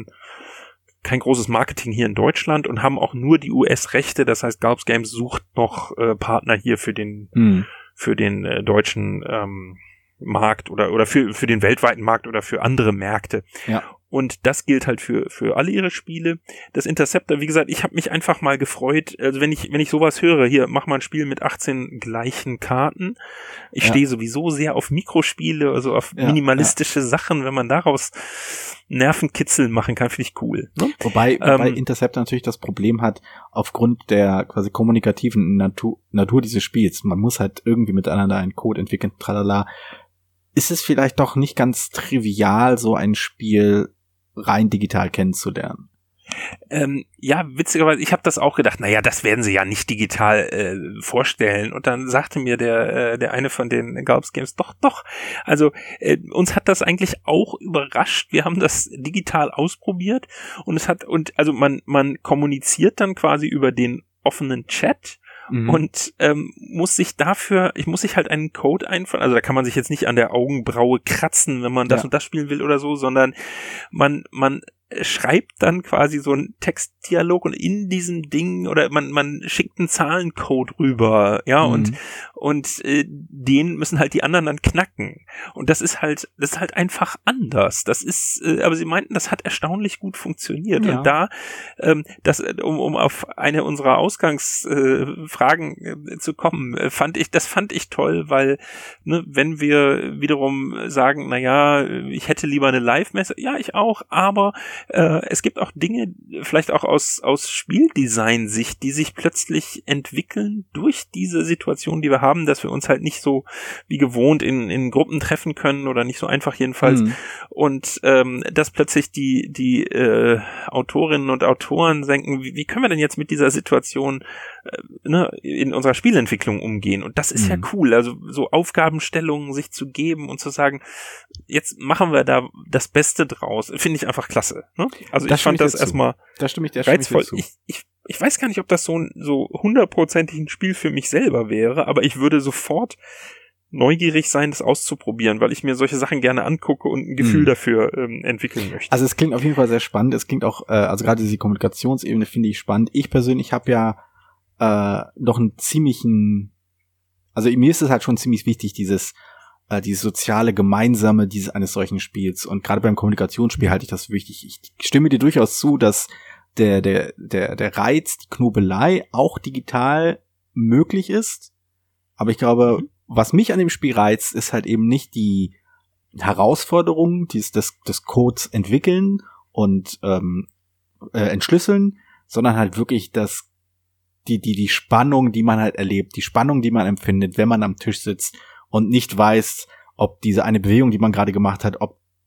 kein großes Marketing hier in Deutschland und haben auch nur die U S-Rechte. Das heißt, Gaubs Games sucht noch äh, Partner hier für den Mhm. für den äh, deutschen ähm, Markt oder oder für für den weltweiten Markt oder für andere Märkte. Ja. Und das gilt halt für für alle ihre Spiele. Das Interceptor, wie gesagt, ich habe mich einfach mal gefreut, also wenn ich wenn ich sowas höre, hier mach mal ein Spiel mit achtzehn gleichen Karten. Ich Ja. stehe sowieso sehr auf Mikrospiele, also auf Ja, minimalistische Sachen, wenn man daraus Nervenkitzel machen kann, finde ich cool. Ne? Wobei, wobei Ähm, Interceptor natürlich das Problem hat, aufgrund der quasi kommunikativen Natur, Natur dieses Spiels. Man muss halt irgendwie miteinander einen Code entwickeln, tralala. Ist es vielleicht doch nicht ganz trivial, so ein Spiel rein digital kennenzulernen? Ähm, ja, witzigerweise, ich habe das auch gedacht, naja, das werden sie ja nicht digital äh, vorstellen. Und dann sagte mir der äh, der eine von den Gaubs Games, doch, doch. Also äh, uns hat das eigentlich auch überrascht. Wir haben das digital ausprobiert und es hat, und also man man kommuniziert dann quasi über den offenen Chat. Mhm. Und ähm, muss sich dafür, ich muss sich halt einen Code einfallen, also da kann man sich jetzt nicht an der Augenbraue kratzen, wenn man das Ja. und das spielen will oder so, sondern man man schreibt dann quasi so einen Textdialog und in diesem Ding, oder man man schickt einen Zahlencode rüber, ja, Mhm. und und äh, den müssen halt die anderen dann knacken. Und das ist halt das ist halt einfach anders. Das ist, äh, aber sie meinten, das hat erstaunlich gut funktioniert. Ja. Und da ähm, das äh, um um auf eine unserer Ausgangsfragen äh, Fragen, äh, zu kommen, äh, fand ich das fand ich toll, weil ne, wenn wir wiederum sagen, na ja, ich hätte lieber eine Live-Messe, ja, ich auch, aber äh, es gibt auch Dinge, vielleicht auch aus aus Spieldesign-Sicht, die sich plötzlich entwickeln durch diese Situation, die wir haben, dass wir uns halt nicht so wie gewohnt in in Gruppen treffen können oder nicht so einfach jedenfalls. Mhm. Und ähm, dass plötzlich die die äh, Autorinnen und Autoren denken, wie, wie können wir denn jetzt mit dieser Situation äh, ne, in unserer Spielentwicklung umgehen? Und das ist Mhm. ja cool, also so Aufgabenstellungen sich zu geben und zu sagen, jetzt machen wir da das Beste draus, finde ich einfach klasse. Ne? Also Das ich fand stimme ich das dir zu. erstmal Da stimme ich dir, stimme ich dir reizvoll. zu. Ich, ich, ich weiß gar nicht, ob das so ein so hundertprozentig ein Spiel für mich selber wäre, aber ich würde sofort neugierig sein, das auszuprobieren, weil ich mir solche Sachen gerne angucke und ein Gefühl Mhm. dafür ähm, entwickeln möchte. Also es klingt auf jeden Fall sehr spannend. Es klingt auch, äh, also gerade diese Kommunikationsebene finde ich spannend. Ich persönlich habe ja äh, noch einen ziemlichen, also mir ist es halt schon ziemlich wichtig, dieses äh, dieses soziale Gemeinsame dieses eines solchen Spiels. Und gerade beim Kommunikationsspiel halte ich das für wichtig. Ich stimme dir durchaus zu, dass der der der der Reiz, die Knobelei auch digital möglich ist. Aber ich glaube, was mich an dem Spiel reizt, ist halt eben nicht die Herausforderung, dieses des, des Codes entwickeln und ähm, äh, entschlüsseln, sondern halt wirklich das die die die Spannung, die man halt erlebt, die Spannung, die man empfindet, wenn man am Tisch sitzt und nicht weiß, ob diese eine Bewegung, die man gerade gemacht hat, ob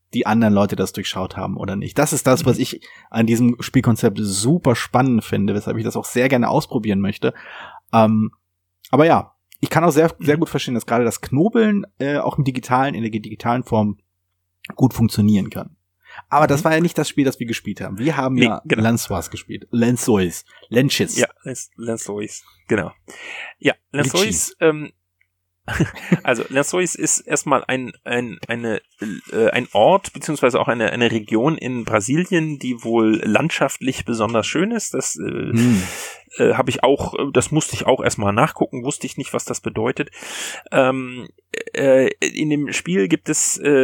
die anderen Leute das durchschaut haben oder nicht. Das ist das, was ich an diesem Spielkonzept super spannend finde, weshalb ich das auch sehr gerne ausprobieren möchte. Ähm, aber ja, ich kann auch sehr, sehr gut verstehen, dass gerade das Knobeln äh, auch im digitalen, in der digitalen Form gut funktionieren kann. Aber das war ja nicht das Spiel, das wir gespielt haben. Wir haben nee, ja genau. Lançois gespielt. Lançois. Lenches. Ja, Lançois. Genau. Ja, Lançois, ähm, also Lançois ist erstmal ein ein eine äh, ein Ort beziehungsweise auch eine eine Region in Brasilien, die wohl landschaftlich besonders schön ist. Das äh, hm. äh, habe ich auch, das musste ich auch erstmal nachgucken, wusste ich nicht, was das bedeutet. Ähm, äh, in dem Spiel gibt es äh,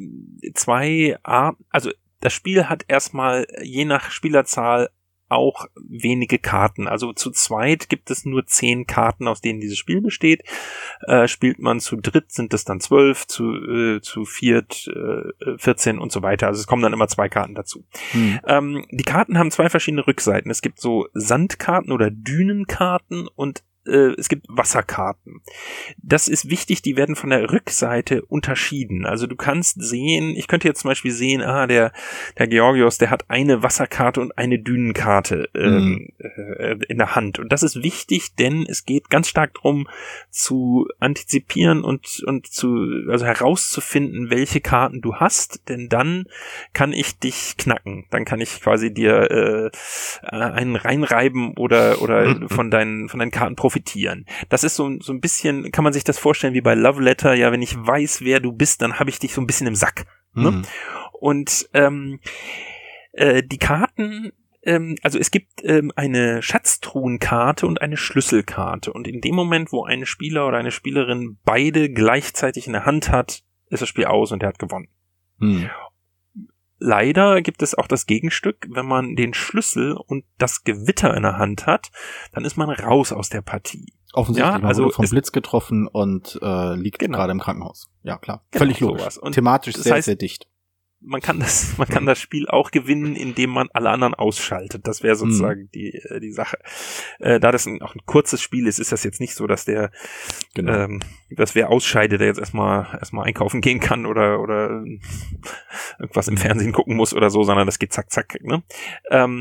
zwei Arten, also das Spiel hat erstmal je nach Spielerzahl auch wenige Karten. Also zu zweit gibt es nur zehn Karten, aus denen dieses Spiel besteht. Äh, spielt man zu dritt, sind es dann zwölf, zu äh, zu viert äh, vierzehn und so weiter. Also es kommen dann immer zwei Karten dazu. Hm. Ähm, die Karten haben zwei verschiedene Rückseiten. Es gibt so Sandkarten oder Dünenkarten und es gibt Wasserkarten. Das ist wichtig, die werden von der Rückseite unterschieden. Also du kannst sehen, ich könnte jetzt zum Beispiel sehen, ah, der, der Georgios, der hat eine Wasserkarte und eine Dünenkarte ähm, mhm. äh, in der Hand. Und das ist wichtig, denn es geht ganz stark darum, zu antizipieren und, und zu, also herauszufinden, welche Karten du hast, denn dann kann ich dich knacken. Dann kann ich quasi dir äh, einen reinreiben oder, oder von deinen, von deinen Karten profitieren. Das ist so, so ein bisschen, kann man sich das vorstellen wie bei Love Letter, ja, wenn ich weiß, wer du bist, dann habe ich dich so ein bisschen im Sack. Ne? Mhm. Und ähm, äh, die Karten, ähm, also es gibt ähm, eine Schatztruhenkarte und eine Schlüsselkarte. Und in dem Moment, wo ein Spieler oder eine Spielerin beide gleichzeitig in der Hand hat, ist das Spiel aus und er hat gewonnen. Mhm. Leider gibt es auch das Gegenstück, wenn man den Schlüssel und das Gewitter in der Hand hat, dann ist man raus aus der Partie. Offensichtlich, ja, man also wurde vom Blitz getroffen und äh, liegt genau. gerade im Krankenhaus. Ja, klar. Genau, völlig logisch. Und thematisch das sehr, heißt, sehr dicht. Man kann das, man kann das Spiel auch gewinnen, indem man alle anderen ausschaltet. Das wäre sozusagen mhm. die äh, die Sache. Äh, da das ein, auch ein kurzes Spiel ist, ist das jetzt nicht so, dass der, genau. ähm, dass wer ausscheidet, der jetzt erstmal erstmal einkaufen gehen kann oder oder irgendwas im Fernsehen gucken muss oder so, sondern das geht zack zack. Ne? Ähm,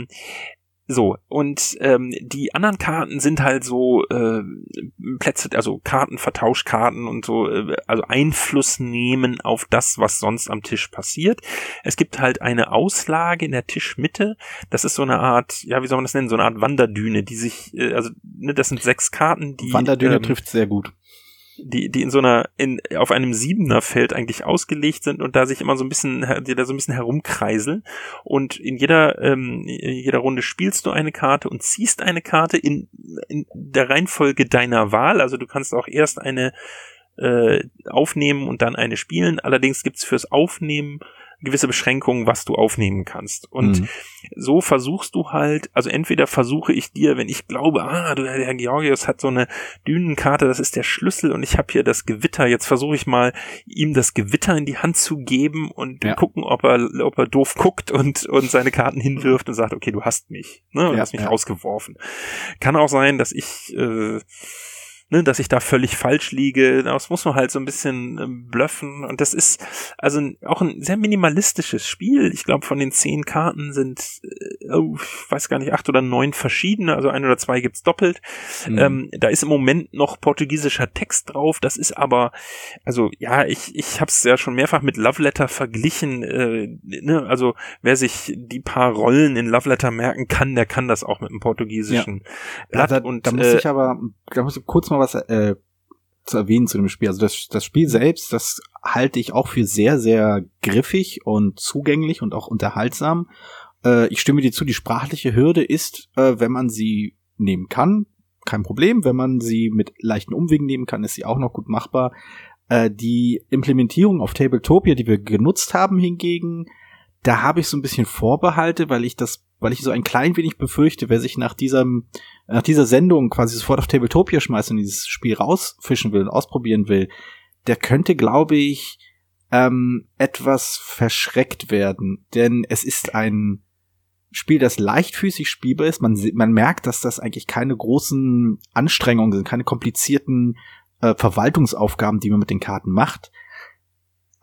So, und ähm, die anderen Karten sind halt so äh, Plätze, also Karten, Vertauschkarten und so, äh, also Einfluss nehmen auf das, was sonst am Tisch passiert. Es gibt halt eine Auslage in der Tischmitte, das ist so eine Art, ja, wie soll man das nennen, so eine Art Wanderdüne, die sich, äh, also ne, das sind sechs Karten, die Wanderdüne ähm, trifft sehr gut. die die in so einer in auf einem Siebener Feld eigentlich ausgelegt sind und da sich immer so ein bisschen die da so ein bisschen herumkreiseln und in jeder ähm, in jeder Runde spielst du eine Karte und ziehst eine Karte in, in der Reihenfolge deiner Wahl, also du kannst auch erst eine äh, aufnehmen und dann eine spielen, allerdings gibt's fürs Aufnehmen gewisse Beschränkungen, was du aufnehmen kannst. Und mhm. so versuchst du halt, also entweder versuche ich dir, wenn ich glaube, ah, der Herr Georgios hat so eine Dünenkarte, das ist der Schlüssel und ich habe hier das Gewitter, jetzt versuche ich mal, ihm das Gewitter in die Hand zu geben und ja. gucken, ob er ob er doof guckt und und seine Karten hinwirft und sagt, okay, du hast mich, ne, und ja, hast mich ja. rausgeworfen. Kann auch sein, dass ich äh, Ne, dass ich da völlig falsch liege, das muss man halt so ein bisschen äh, bluffen und das ist also auch ein sehr minimalistisches Spiel. Ich glaube, von den zehn Karten sind, äh, oh, ich weiß gar nicht, acht oder neun verschiedene, also ein oder zwei gibt's doppelt. Mhm. Ähm, da ist im Moment noch portugiesischer Text drauf, das ist aber, also ja, ich ich habe es ja schon mehrfach mit Love Letter verglichen, äh, ne, also wer sich die paar Rollen in Love Letter merken kann, der kann das auch mit dem portugiesischen ja. Blatt. Ja, da, und, da muss äh, ich aber, da muss ich kurz mal was äh, zu erwähnen zu dem Spiel. Also das, das Spiel selbst, das halte ich auch für sehr, sehr griffig und zugänglich und auch unterhaltsam. Äh, ich stimme dir zu, die sprachliche Hürde ist, äh, wenn man sie nehmen kann, kein Problem. Wenn man sie mit leichten Umwegen nehmen kann, ist sie auch noch gut machbar. Äh, die Implementierung auf Tabletopia, die wir genutzt haben hingegen, da habe ich so ein bisschen Vorbehalte, weil ich das, weil ich so ein klein wenig befürchte, wer sich nach diesem, nach dieser Sendung quasi sofort auf Tabletopia schmeißt und dieses Spiel rausfischen will und ausprobieren will, der könnte, glaube ich, ähm, etwas verschreckt werden. Denn es ist ein Spiel, das leichtfüßig spielbar ist. Man, man merkt, dass das eigentlich keine großen Anstrengungen sind, keine komplizierten äh, Verwaltungsaufgaben, die man mit den Karten macht.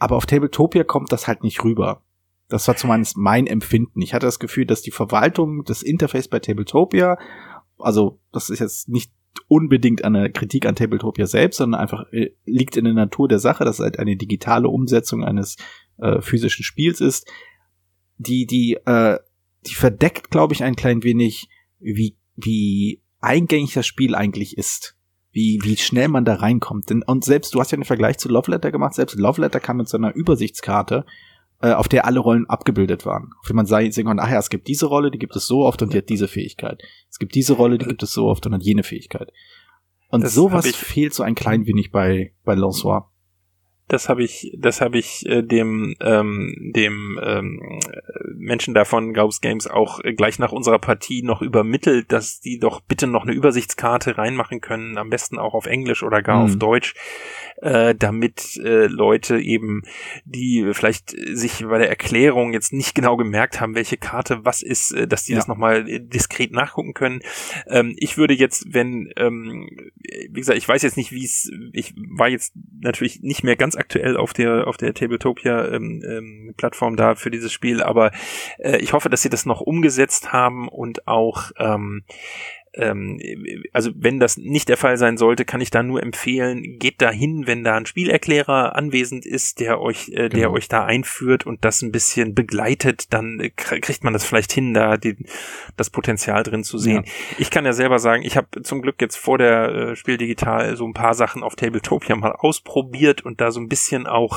aber auf Tabletopia kommt das halt nicht rüber. Das war zumindest mein Empfinden. Ich hatte das Gefühl, dass die Verwaltung des Interface bei Tabletopia, also das ist jetzt nicht unbedingt eine Kritik an Tabletopia selbst, sondern einfach äh, liegt in der Natur der Sache, dass es halt eine digitale Umsetzung eines äh, physischen Spiels ist. Die, die, äh, die verdeckt, glaube ich, ein klein wenig, wie, wie eingängig das Spiel eigentlich ist. Wie, wie schnell man da reinkommt. Denn, und selbst, du hast ja einen Vergleich zu Love Letter gemacht, selbst Love Letter kam mit so einer Übersichtskarte, äh, auf der alle Rollen abgebildet waren. Auf der man sehen konnte, ach ja, es gibt diese Rolle, die gibt es so oft und die hat diese Fähigkeit. Es gibt diese Rolle, die gibt es so oft und hat jene Fähigkeit. Und das sowas fehlt so ein klein wenig bei, bei Lançois. Das habe ich, das habe ich äh, dem ähm, dem ähm, Menschen da von Gauss Games auch äh, gleich nach unserer Partie noch übermittelt, dass die doch bitte noch eine Übersichtskarte reinmachen können, am besten auch auf Englisch oder gar mhm. auf Deutsch, äh, damit äh, Leute eben, die vielleicht sich bei der Erklärung jetzt nicht genau gemerkt haben, welche Karte was ist, äh, dass die ja. das nochmal diskret nachgucken können. Ähm, ich würde jetzt, wenn, ähm, wie gesagt, ich weiß jetzt nicht, wie es, ich war jetzt natürlich nicht mehr ganz aktuell auf der auf der Tabletopia ähm, ähm, Plattform da für dieses Spiel, aber äh, ich hoffe, dass sie das noch umgesetzt haben und auch ähm, ähm, also wenn das nicht der Fall sein sollte, kann ich da nur empfehlen, geht da hin, wenn da ein Spielerklärer anwesend ist, der euch äh, der genau. euch da einführt und das ein bisschen begleitet, dann äh, kriegt man das vielleicht hin, da die, das Potenzial drin zu sehen. Ja. Ich kann ja selber sagen, ich habe zum Glück jetzt vor der äh, Spiel Digital so ein paar Sachen auf Tabletopia mal ausprobiert und da so ein bisschen auch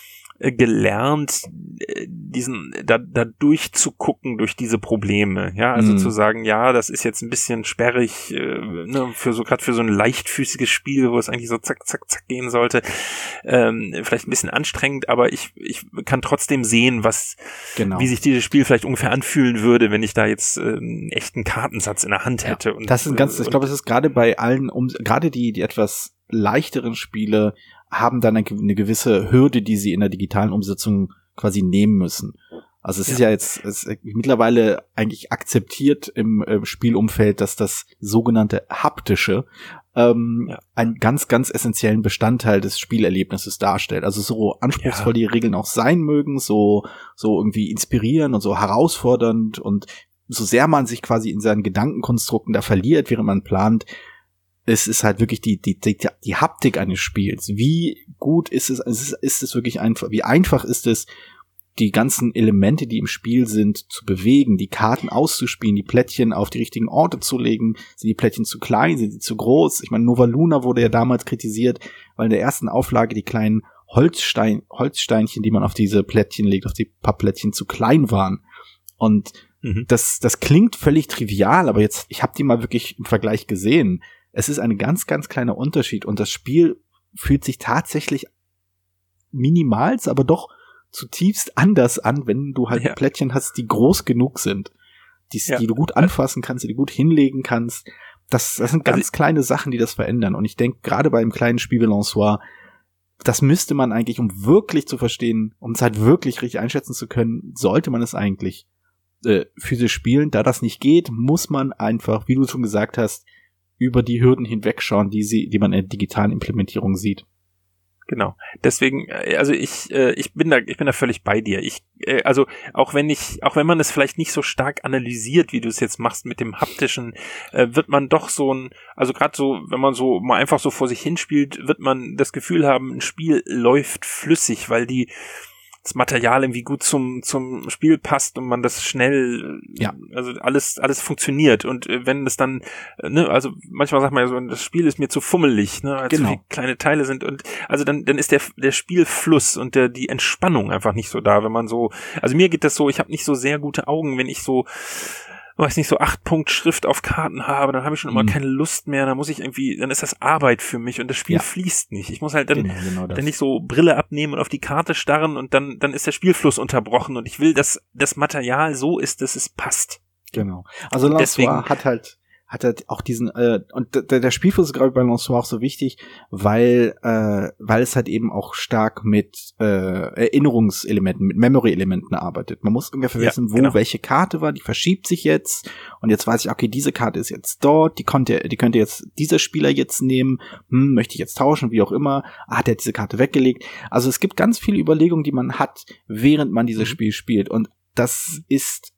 gelernt, diesen da, da durchzugucken durch diese Probleme, ja, also mhm. zu sagen, ja, das ist jetzt ein bisschen sperrig, äh, ne, für so gerade für so ein leichtfüßiges Spiel, wo es eigentlich so zack, zack, zack gehen sollte, ähm, vielleicht ein bisschen anstrengend, aber ich ich kann trotzdem sehen, was, genau. wie sich dieses Spiel vielleicht ungefähr anfühlen würde, wenn ich da jetzt äh, einen echten Kartensatz in der Hand hätte. Ja, und das ist ein ganz, ich glaube, es ist gerade bei allen, um, gerade die die etwas leichteren Spiele haben dann eine, eine gewisse Hürde, die sie in der digitalen Umsetzung quasi nehmen müssen. Also es ja. ist ja jetzt es ist mittlerweile eigentlich akzeptiert im äh, Spielumfeld, dass das sogenannte haptische ähm, ja. einen ganz, ganz essentiellen Bestandteil des Spielerlebnisses darstellt. Also so anspruchsvoll ja. die Regeln auch sein mögen, so so irgendwie inspirierend und so herausfordernd und so sehr man sich quasi in seinen Gedankenkonstrukten da verliert, während man plant, es ist halt wirklich die, die, die, die Haptik eines Spiels. Wie gut ist es, ist es, ist es wirklich einfach, wie einfach ist es, die ganzen Elemente, die im Spiel sind, zu bewegen, die Karten auszuspielen, die Plättchen auf die richtigen Orte zu legen. Sind die Plättchen zu klein, sind sie zu groß? Ich meine, Nova Luna wurde ja damals kritisiert, weil in der ersten Auflage die kleinen Holzstein, Holzsteinchen, die man auf diese Plättchen legt, auf die Pappplättchen zu klein waren. Und mhm. das, das klingt völlig trivial, aber jetzt, ich habe die mal wirklich im Vergleich gesehen. Es ist ein ganz, ganz kleiner Unterschied und das Spiel fühlt sich tatsächlich minimals, aber doch zutiefst anders an, wenn du halt ja. Plättchen hast, die groß genug sind, die, ja. die du gut anfassen kannst, die du gut hinlegen kannst. Das, das sind ganz also, kleine Sachen, die das verändern. Und ich denke, gerade bei einem kleinen Spiel wie Lançois, das müsste man eigentlich, um wirklich zu verstehen, um es halt wirklich richtig einschätzen zu können, sollte man es eigentlich äh, physisch spielen. Da das nicht geht, muss man einfach, wie du schon gesagt hast, über die Hürden hinwegschauen, die sie, die man in der digitalen Implementierung sieht. Genau. Deswegen, also ich, ich bin da, ich bin da völlig bei dir. Ich, also auch wenn ich, auch wenn man es vielleicht nicht so stark analysiert, wie du es jetzt machst mit dem haptischen, wird man doch so ein, also gerade so, wenn man so mal einfach so vor sich hinspielt, wird man das Gefühl haben, ein Spiel läuft flüssig, weil die das Material irgendwie gut zum zum Spiel passt und man das schnell, ja. also alles alles funktioniert und wenn das dann, ne, also manchmal sagt man ja so, das Spiel ist mir zu fummelig, ne, als genau. so viele kleine Teile sind und also dann dann ist der der Spielfluss und der die Entspannung einfach nicht so da, wenn man so, also mir geht das so, ich habe nicht so sehr gute Augen, wenn ich so weiß nicht, so acht Punkt Schrift auf Karten habe, dann habe ich schon immer mhm. keine Lust mehr, dann muss ich irgendwie, dann ist das Arbeit für mich und das Spiel ja. fließt nicht. Ich muss halt dann, genau, genau dann nicht so Brille abnehmen und auf die Karte starren und dann dann ist der Spielfluss unterbrochen und ich will, dass das Material so ist, dass es passt. Genau. Also Lançois hat halt hat er auch diesen, äh, und der, der Spielfluss ist, glaube ich, bei Lancement auch so wichtig, weil, äh, weil es halt eben auch stark mit äh, Erinnerungselementen, mit Memory-Elementen arbeitet. Man muss ungefähr Ja, wissen, wo genau. welche Karte war, die verschiebt sich jetzt und jetzt weiß ich, okay, diese Karte ist jetzt dort, die konnte, die könnte jetzt dieser Spieler jetzt nehmen, hm, möchte ich jetzt tauschen, wie auch immer, ah, der hat diese Karte weggelegt. Also es gibt ganz viele Überlegungen, die man hat, während man dieses Spiel spielt und das ist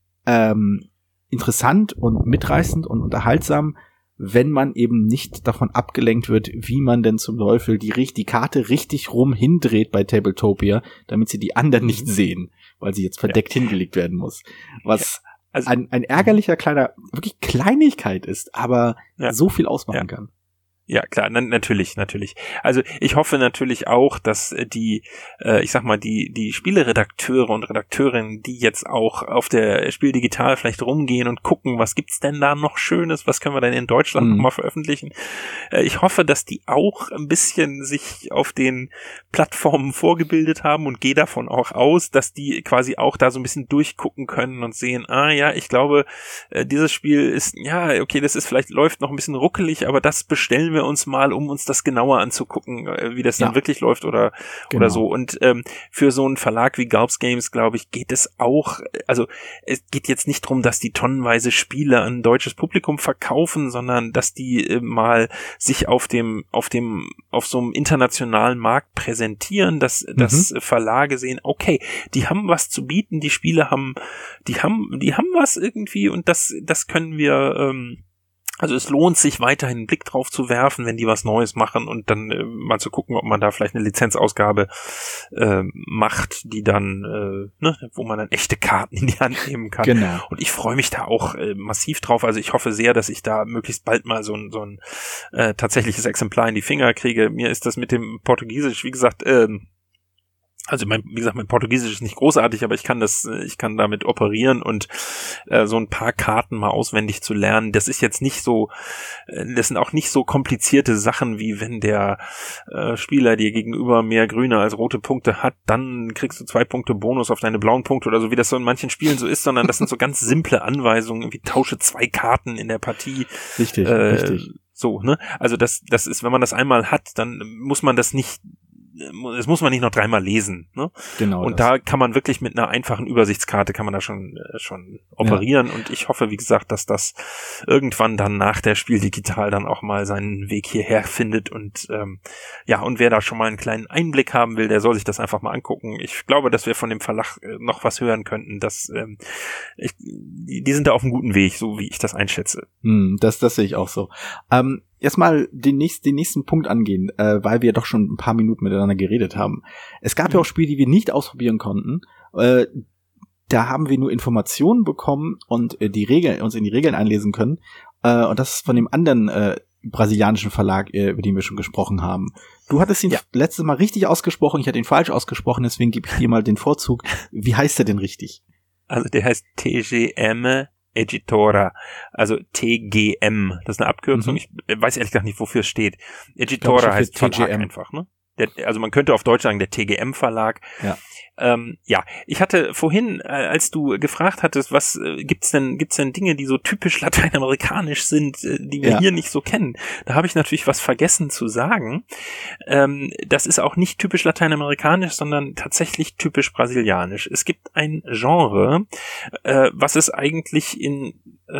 ähm, interessant und mitreißend und unterhaltsam, wenn man eben nicht davon abgelenkt wird, wie man denn zum Teufel die, die Karte richtig rum hindreht bei Tabletopia, damit sie die anderen nicht sehen, weil sie jetzt verdeckt ja. hingelegt werden muss. Was ja. also, ein, ein ärgerlicher kleiner, wirklich Kleinigkeit ist, aber ja. so viel ausmachen ja. kann. Ja, klar, na, natürlich, natürlich. Also ich hoffe natürlich auch, dass die, äh, ich sag mal, die die Spieleredakteure und Redakteurinnen, die jetzt auch auf der Spiel Digital vielleicht rumgehen und gucken, was gibt's denn da noch Schönes, was können wir denn in Deutschland mhm. nochmal veröffentlichen. Äh, ich hoffe, dass die auch ein bisschen sich auf den Plattformen vorgebildet haben und gehe davon auch aus, dass die quasi auch da so ein bisschen durchgucken können und sehen, ah ja, ich glaube, äh, dieses Spiel ist, ja, okay, das ist vielleicht, läuft noch ein bisschen ruckelig, aber das bestellen wir uns mal, um uns das genauer anzugucken, wie das dann ja. wirklich läuft oder genau. oder so. Und ähm, für so einen Verlag wie Galbs Games, glaube ich, geht es auch, also es geht jetzt nicht darum, dass die tonnenweise Spiele an ein deutsches Publikum verkaufen, sondern dass die äh, mal sich auf dem, auf dem, auf so einem internationalen Markt präsentieren, dass, mhm. dass Verlage sehen, okay, die haben was zu bieten, die Spiele haben, die haben, die haben was irgendwie und das, das können wir, ähm, also es lohnt sich weiterhin einen Blick drauf zu werfen, wenn die was Neues machen und dann äh, mal zu gucken, ob man da vielleicht eine Lizenzausgabe äh, macht, die dann, äh, ne, wo man dann echte Karten in die Hand nehmen kann. Genau. Und ich freue mich da auch äh, massiv drauf. Also ich hoffe sehr, dass ich da möglichst bald mal so ein so ein äh, tatsächliches Exemplar in die Finger kriege. Mir ist das mit dem Portugiesisch, wie gesagt, ähm, also mein, wie gesagt, mein Portugiesisch ist nicht großartig, aber ich kann das, ich kann damit operieren und äh, so ein paar Karten mal auswendig zu lernen, das ist jetzt nicht so, äh, das sind auch nicht so komplizierte Sachen, wie wenn der äh, Spieler dir gegenüber mehr grüne als rote Punkte hat, dann kriegst du zwei Punkte Bonus auf deine blauen Punkte oder so, wie das so in manchen Spielen so ist, sondern das sind so ganz simple Anweisungen, wie tausche zwei Karten in der Partie. Richtig, äh, richtig. So, ne? Also das, das ist, wenn man das einmal hat, dann muss man das nicht das muss man nicht noch dreimal lesen, ne? Genau. Und das. da kann man wirklich mit einer einfachen Übersichtskarte kann man da schon äh, schon operieren ja. Und ich hoffe, wie gesagt, dass das irgendwann dann nach der Spiel Digital dann auch mal seinen Weg hierher findet und ähm, ja, und wer da schon mal einen kleinen Einblick haben will, der soll sich das einfach mal angucken. Ich glaube, dass wir von dem Verlag äh, noch was hören könnten, dass ähm, ich, die, die sind da auf einem guten Weg, so wie ich das einschätze. Hm, das das sehe ich auch so. Ähm, Erstmal den nächsten, den nächsten Punkt angehen, äh, weil wir doch schon ein paar Minuten miteinander geredet haben. Es gab ja auch Spiele, die wir nicht ausprobieren konnten. Äh, da haben wir nur Informationen bekommen und äh, die Regeln, uns in die Regeln einlesen können. Äh, und das ist von dem anderen äh, brasilianischen Verlag, äh, über den wir schon gesprochen haben. Du hattest ihn ja. letztes Mal richtig ausgesprochen, ich hatte ihn falsch ausgesprochen, deswegen gebe ich dir mal den Vorzug. Wie heißt er denn richtig? Also der heißt T G M Editora, also T G M, das ist eine Abkürzung, mhm. ich weiß ehrlich gesagt nicht, wofür es steht. Editora heißt T G M Verlag einfach, ne? Der, also man könnte auf Deutsch sagen, der T G M-Verlag. Ja. Ähm, ja, ich hatte vorhin, äh, als du gefragt hattest, was äh, gibt's denn, gibt's denn Dinge, die so typisch lateinamerikanisch sind, äh, die wir ja. hier nicht so kennen? Da habe ich natürlich was vergessen zu sagen. Ähm, das ist auch nicht typisch lateinamerikanisch, sondern tatsächlich typisch brasilianisch. Es gibt ein Genre, äh, was es eigentlich in,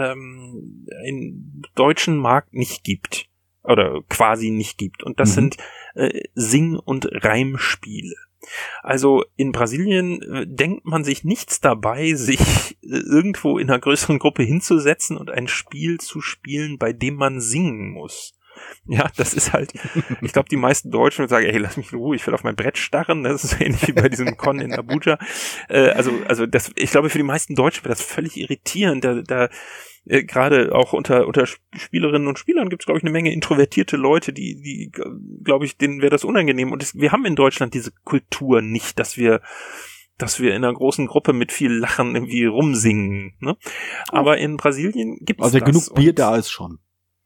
ähm, in deutschen Markt nicht gibt. Oder quasi nicht gibt. Und das mhm. sind äh, Sing- und Reimspiele. Also in Brasilien äh, denkt man sich nichts dabei, sich äh, irgendwo in einer größeren Gruppe hinzusetzen und ein Spiel zu spielen, bei dem man singen muss. Ja, das ist halt, ich glaube, die meisten Deutschen würden sagen, ey, lass mich in Ruhe, ich will auf mein Brett starren, das ist so ähnlich wie bei diesem Con in Abuja. Äh, also, also das, ich glaube, für die meisten Deutschen wäre das völlig irritierend, da, da äh, gerade auch unter unter Spielerinnen und Spielern gibt es, glaube ich, eine Menge introvertierte Leute, die, die glaube ich, denen wäre das unangenehm. Und es, wir haben in Deutschland diese Kultur nicht, dass wir dass wir in einer großen Gruppe mit viel Lachen irgendwie rumsingen. Ne? Aber in Brasilien gibt es also das. Also genug Bier da ist schon.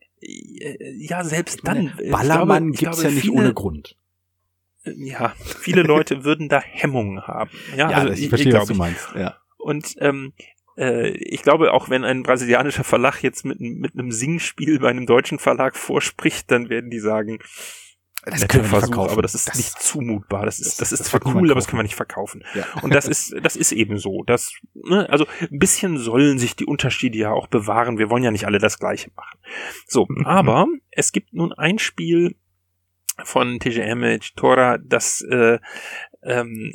Ja, selbst dann. Ballermann gibt's glaube, ja nicht viele, ohne Grund. Ja, viele Leute würden da Hemmungen haben. Ja, ja also das, ich ich, verstehe, ich, was du meinst. Ja. Und ähm, äh, ich glaube, auch wenn ein brasilianischer Verlag jetzt mit, mit einem Singspiel bei einem deutschen Verlag vorspricht, dann werden die sagen, das können wir nicht Versuch, verkaufen. aber das ist das, nicht zumutbar. Das ist, das, das ist das zwar wird cool, niemand aber das kaufen. können wir nicht verkaufen. Ja. Und das ist, das ist eben so. Das, ne, also ein bisschen sollen sich die Unterschiede ja auch bewahren. Wir wollen ja nicht alle das Gleiche machen. So, aber es gibt nun ein Spiel von T G M Editora, das äh, ähm,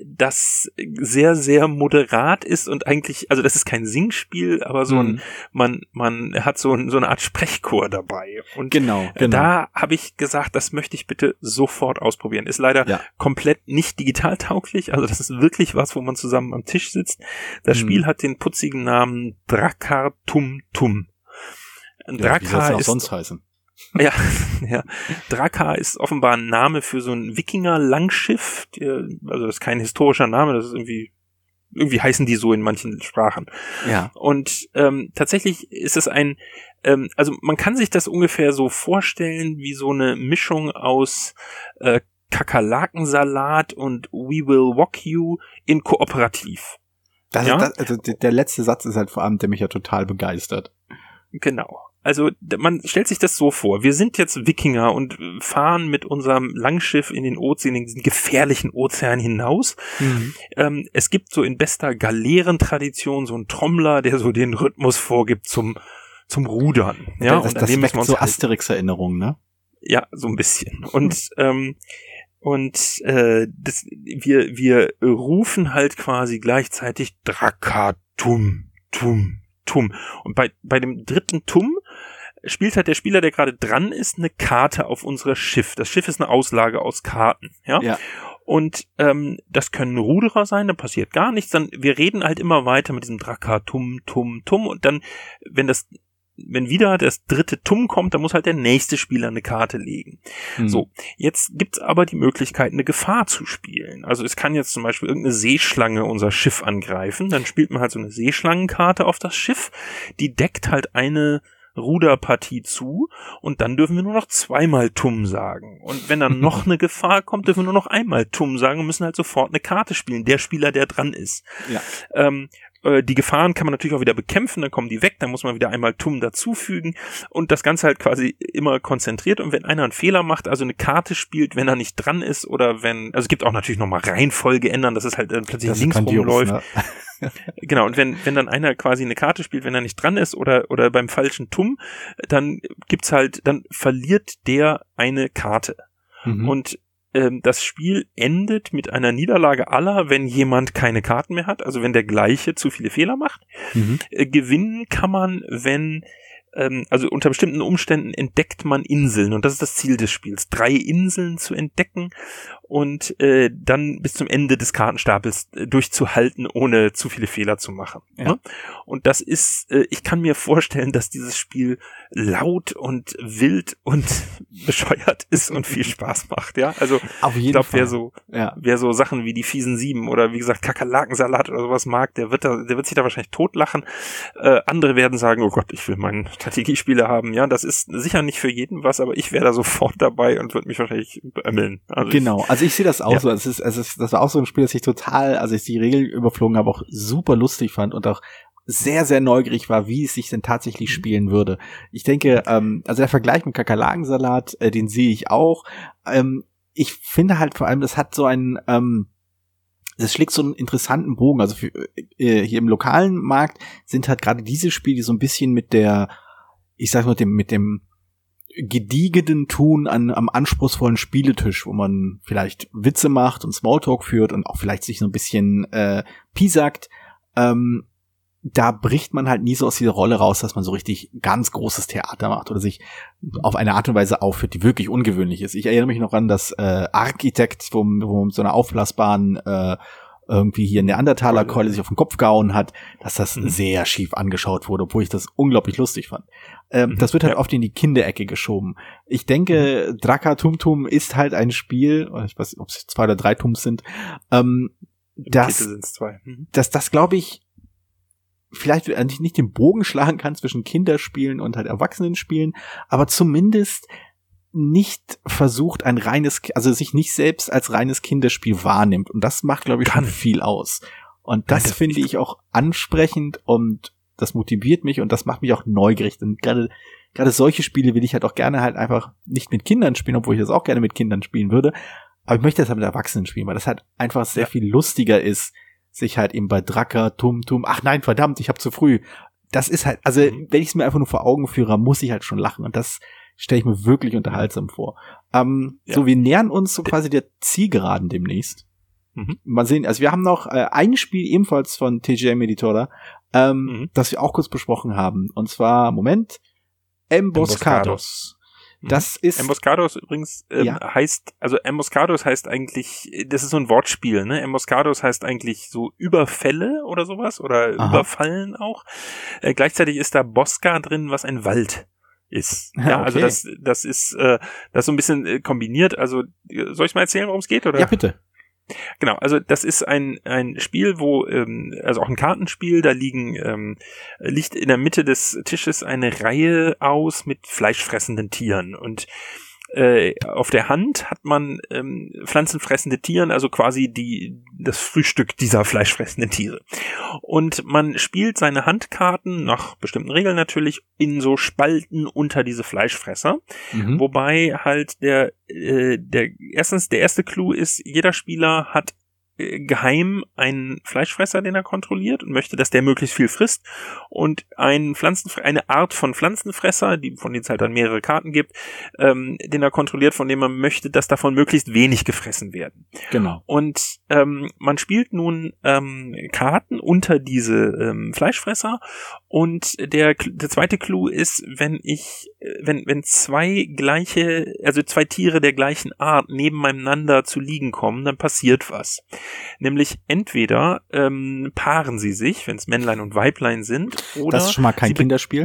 das sehr, sehr moderat ist und eigentlich, also das ist kein Singspiel, aber so ein, Mhm. man, man hat so, ein, so eine Art Sprechchor dabei. Und Genau, genau. da habe ich gesagt, das möchte ich bitte sofort ausprobieren. Ist leider Ja. komplett nicht digital tauglich, also das ist wirklich was, wo man zusammen am Tisch sitzt. Das Mhm. Spiel hat den putzigen Namen Drakkar Tum Tum. Ja, wie soll es Drakkar denn auch ist sonst heißen? ja, ja. Drakkar ist offenbar ein Name für so ein Wikinger-Langschiff. Der, also das ist kein historischer Name, das ist irgendwie, irgendwie heißen die so in manchen Sprachen. Ja. Und ähm, tatsächlich ist es ein, ähm, also man kann sich das ungefähr so vorstellen wie so eine Mischung aus äh, Kakerlakensalat und We Will Walk You in kooperativ. Das, Ja? das, also der der letzte Satz ist halt vor allem, der mich ja total begeistert. Genau. Also d- man stellt sich das so vor, wir sind jetzt Wikinger und fahren mit unserem Langschiff in den Ozean, in diesen gefährlichen Ozean hinaus. Mhm. Ähm, es gibt so in bester Galeerentradition so einen Trommler, der so den Rhythmus vorgibt zum zum Rudern. Ja, das, und an das dem müssen weckt wir uns so halten. Asterix-Erinnerungen, ne? Ja, so ein bisschen. Und ähm, und äh, das, wir wir rufen halt quasi gleichzeitig Drakkar Tum Tum Tum. Und bei bei dem dritten Tum spielt halt der Spieler, der gerade dran ist, eine Karte auf unser Schiff. Das Schiff ist eine Auslage aus Karten. Ja. Ja. Und ähm, das können Ruderer sein, da passiert gar nichts. Dann wir reden halt immer weiter mit diesem Drakkar Tum Tum Tum. Und dann, wenn das wenn wieder das dritte Tum kommt, dann muss halt der nächste Spieler eine Karte legen. Mhm. So, jetzt gibt's aber die Möglichkeit, eine Gefahr zu spielen. Also es kann jetzt zum Beispiel irgendeine Seeschlange unser Schiff angreifen. Dann spielt man halt so eine Seeschlangenkarte auf das Schiff. Die deckt halt eine Ruderpartie zu und dann dürfen wir nur noch zweimal Tum sagen. Und wenn dann noch eine Gefahr kommt, dürfen wir nur noch einmal Tum sagen und müssen halt sofort eine Karte spielen. Der Spieler, der dran ist. Ja. Ähm, die Gefahren kann man natürlich auch wieder bekämpfen, dann kommen die weg, dann muss man wieder einmal Tum dazufügen und das Ganze halt quasi immer konzentriert. Und wenn einer einen Fehler macht, also eine Karte spielt, wenn er nicht dran ist oder wenn, also es gibt auch natürlich nochmal Reihenfolge ändern, dass es halt äh, plötzlich Das ist links grandios, rumläuft. ne? Genau, und wenn wenn dann einer quasi eine Karte spielt, wenn er nicht dran ist oder oder beim falschen Tum, dann gibt's halt, dann verliert der eine Karte. Mhm. Und ähm, das Spiel endet mit einer Niederlage aller, wenn jemand keine Karten mehr hat, also wenn der Gleiche zu viele Fehler macht. Mhm. Äh, gewinnen kann man, wenn, ähm, also unter bestimmten Umständen entdeckt man Inseln und das ist das Ziel des Spiels, drei Inseln zu entdecken und äh, dann bis zum Ende des Kartenstapels äh, durchzuhalten, ohne zu viele Fehler zu machen. Ja. Ne? Und das ist, äh, ich kann mir vorstellen, dass dieses Spiel laut und wild und bescheuert ist und viel Spaß macht. Ja, also Auf jeden ich glaube, Fall. wer so Ja. wer so Sachen wie die fiesen Sieben oder wie gesagt Kakerlakensalat oder sowas mag, der wird da, der wird sich da wahrscheinlich totlachen. Äh, andere werden sagen, oh Gott, ich will meinen Strategiespiele haben. Ja, das ist sicher nicht für jeden was, aber ich wäre da sofort dabei und würde mich wahrscheinlich beömmeln. Also Genau, also ich sehe das auch Ja. so. Es ist, es ist, das war auch so ein Spiel, das ich total, als ich die Regeln überflogen habe, auch super lustig fand und auch sehr, sehr neugierig war, wie es sich denn tatsächlich spielen würde. Ich denke, ähm, also der Vergleich mit Kakerlakensalat, äh, den sehe ich auch. Ähm, ich finde halt vor allem, das hat so einen, ähm, das schlägt so einen interessanten Bogen. Also für, äh, hier im lokalen Markt sind halt gerade diese Spiele, die so ein bisschen mit der, ich sag mal, dem, mit dem gediegenen Tun an, am anspruchsvollen Spieletisch, wo man vielleicht Witze macht und Smalltalk führt und auch vielleicht sich so ein bisschen äh, piesackt, ähm, da bricht man halt nie so aus dieser Rolle raus, dass man so richtig ganz großes Theater macht oder sich auf eine Art und Weise aufführt, die wirklich ungewöhnlich ist. Ich erinnere mich noch an das äh, Architekt, wo, wo mit so einer aufblasbaren äh, irgendwie hier Neandertaler-Keule sich auf den Kopf gehauen hat, dass das Mhm. sehr schief angeschaut wurde, obwohl ich das unglaublich lustig fand. Ähm, Mhm, das wird halt ja. oft in die Kinderecke geschoben. Ich denke, Drakkar Tum Tum ist halt ein Spiel, ich weiß nicht, ob es zwei oder drei Tums sind, ähm, Im das, Titel sind's zwei. Mhm. dass das, glaube ich, vielleicht nicht, nicht den Bogen schlagen kann zwischen Kinderspielen und halt Erwachsenenspielen, aber zumindest nicht versucht, ein reines, also sich nicht selbst als reines Kinderspiel wahrnimmt. Und das macht, glaube ich, Kann. schon viel aus. Und das, Ja, das finde ich auch ansprechend und das motiviert mich und das macht mich auch neugierig. Und gerade gerade solche Spiele will ich halt auch gerne halt einfach nicht mit Kindern spielen, obwohl ich das auch gerne mit Kindern spielen würde. Aber ich möchte das halt mit Erwachsenen spielen, weil das halt einfach sehr ja. viel lustiger ist, sich halt eben bei Dracker, Tum Tum, ach nein, verdammt, ich habe zu früh. Das ist halt, also mhm. wenn ich es mir einfach nur vor Augen führe, muss ich halt schon lachen und das stelle ich mir wirklich unterhaltsam vor. Ähm, ja. So, wir nähern uns so quasi der Zielgeraden demnächst. Mhm. Mal sehen, also wir haben noch äh, ein Spiel ebenfalls von T G M Editora, ähm, mhm. das wir auch kurz besprochen haben. Und zwar, Moment, Emboscados. Das ist Emboscados übrigens ähm, ja. heißt, also Emboscados heißt eigentlich, das ist so ein Wortspiel, ne? Emboscados heißt eigentlich so Überfälle oder sowas oder Aha. Überfallen auch. Äh, gleichzeitig ist da Bosca drin, was ein Wald ist. Ja, okay. Also das das ist äh, das so ein bisschen äh, kombiniert. Also soll ich mal erzählen, worum es geht, oder? Ja, bitte. Genau, also das ist ein ein Spiel, wo ähm, also auch ein Kartenspiel, da liegen ähm, liegt in der Mitte des Tisches eine Reihe aus mit fleischfressenden Tieren und äh, auf der Hand hat man ähm, pflanzenfressende Tiere, also quasi die das Frühstück dieser fleischfressenden Tiere. Und man spielt seine Handkarten nach bestimmten Regeln natürlich in so Spalten unter diese Fleischfresser, mhm. wobei halt der äh, der erstens der erste Clou ist, jeder Spieler hat geheim einen Fleischfresser, den er kontrolliert und möchte, dass der möglichst viel frisst und ein Pflanzenfresser, eine Art von Pflanzenfresser, die, von denen es halt dann mehrere Karten gibt, ähm, den er kontrolliert, von dem man möchte, dass davon möglichst wenig gefressen werden. Genau. Und ähm, man spielt nun ähm, Karten unter diese ähm, Fleischfresser und der, der zweite Clou ist, wenn ich, wenn, wenn zwei gleiche, also zwei Tiere der gleichen Art nebeneinander zu liegen kommen, dann passiert was. Nämlich entweder ähm, paaren sie sich, wenn es Männlein und Weiblein sind, oder das ist schon mal kein Kinderspiel?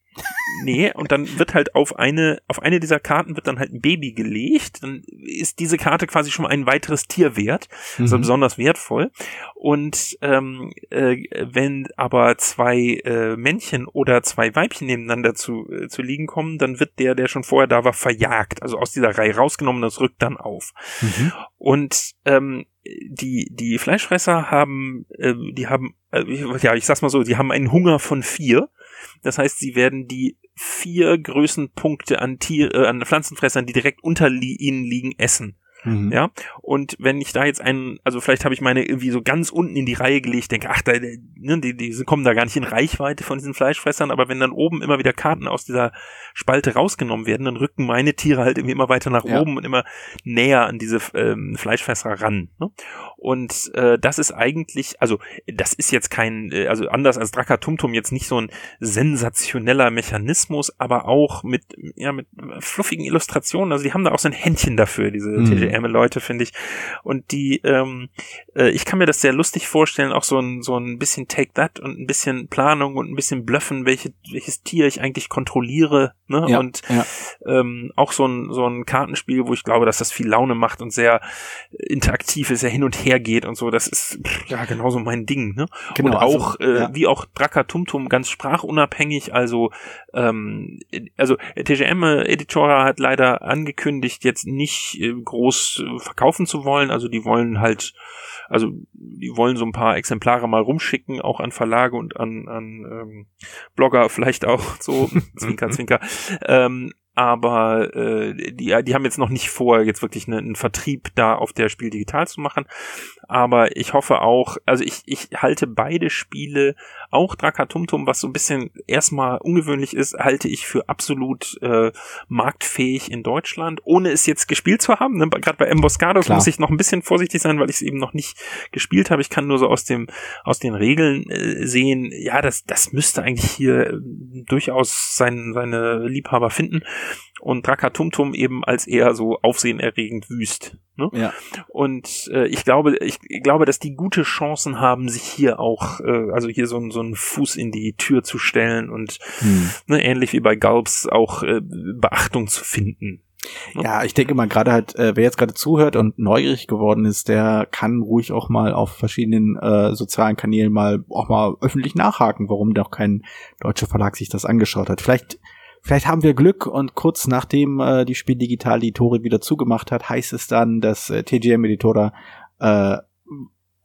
Nee, und dann wird halt auf eine auf eine dieser Karten wird dann halt ein Baby gelegt, dann ist diese Karte quasi schon mal ein weiteres Tier wert, mhm. also besonders wertvoll. Und ähm, äh, wenn aber zwei äh, Männchen oder zwei Weibchen nebeneinander zu äh, zu liegen kommen, dann wird der, der schon vorher da war, verjagt, also aus dieser Reihe rausgenommen, das rückt dann auf. Mhm. Und ähm, die die Fleischfresser haben äh, die haben äh, ja, ich sag's mal so, die haben einen Hunger von vier. Das heißt, sie werden die vier Größenpunkte an Tier, äh, an Pflanzenfressern, die direkt unter li- ihnen liegen, essen. Mhm. Ja, und wenn ich da jetzt einen, also vielleicht habe ich meine irgendwie so ganz unten in die Reihe gelegt, denke, ach, da, ne, die, die kommen da gar nicht in Reichweite von diesen Fleischfressern, aber wenn dann oben immer wieder Karten aus dieser Spalte rausgenommen werden, dann rücken meine Tiere halt irgendwie immer weiter nach ja. oben und immer näher an diese ähm, Fleischfresser ran. Ne? Und äh, das ist eigentlich, also das ist jetzt kein, äh, also anders als Dracker Tum Tum jetzt nicht so ein sensationeller Mechanismus, aber auch mit, ja, mit fluffigen Illustrationen, also die haben da auch so ein Händchen dafür, diese mhm. T G Leute, finde ich. Und die, ähm, äh, ich kann mir das sehr lustig vorstellen, auch so ein, so ein bisschen Take That und ein bisschen Planung und ein bisschen Bluffen, welche, welches Tier ich eigentlich kontrolliere, ne? Ja, und ja. Ähm, auch so ein, so ein Kartenspiel, wo ich glaube, dass das viel Laune macht und sehr interaktiv ist, sehr hin und her geht und so. Das ist, ja, genauso mein Ding, ne? Genau, und auch, also, äh, ja. wie auch Dracker Tum Tum, ganz sprachunabhängig, also, ähm, also T G M Editora hat leider angekündigt, jetzt nicht äh, groß verkaufen zu wollen, also die wollen halt, also die wollen so ein paar Exemplare mal rumschicken, auch an Verlage und an, an ähm, Blogger vielleicht auch so, Zwinker, Zwinker, ähm, aber äh, die, die haben jetzt noch nicht vor, jetzt wirklich eine, einen Vertrieb da auf der Spiel digital zu machen, aber ich hoffe auch, also ich, ich halte beide Spiele, auch Dracker Tum Tum, was so ein bisschen erstmal ungewöhnlich ist, halte ich für absolut äh, marktfähig in Deutschland, ohne es jetzt gespielt zu haben, ne? Gerade bei Emboscados Klar. muss ich noch ein bisschen vorsichtig sein, weil ich es eben noch nicht gespielt habe, ich kann nur so aus dem aus den Regeln äh, sehen, ja, das das müsste eigentlich hier äh, durchaus sein, seine Liebhaber finden. Und Dracker Tum Tum eben als eher so aufsehenerregend wüst. Ne? Ja. Und äh, ich glaube, ich glaube, dass die gute Chancen haben, sich hier auch, äh, also hier so, so einen Fuß in die Tür zu stellen und hm. ne, ähnlich wie bei Gulps auch äh, Beachtung zu finden. Ne? Ja, ich denke mal gerade halt, äh, wer jetzt gerade zuhört und neugierig geworden ist, der kann ruhig auch mal auf verschiedenen äh, sozialen Kanälen mal auch mal öffentlich nachhaken, warum doch kein deutscher Verlag sich das angeschaut hat. Vielleicht Vielleicht haben wir Glück und kurz nachdem äh, die Spiel Digital die Tore wieder zugemacht hat, heißt es dann, dass äh, T G M Editora äh,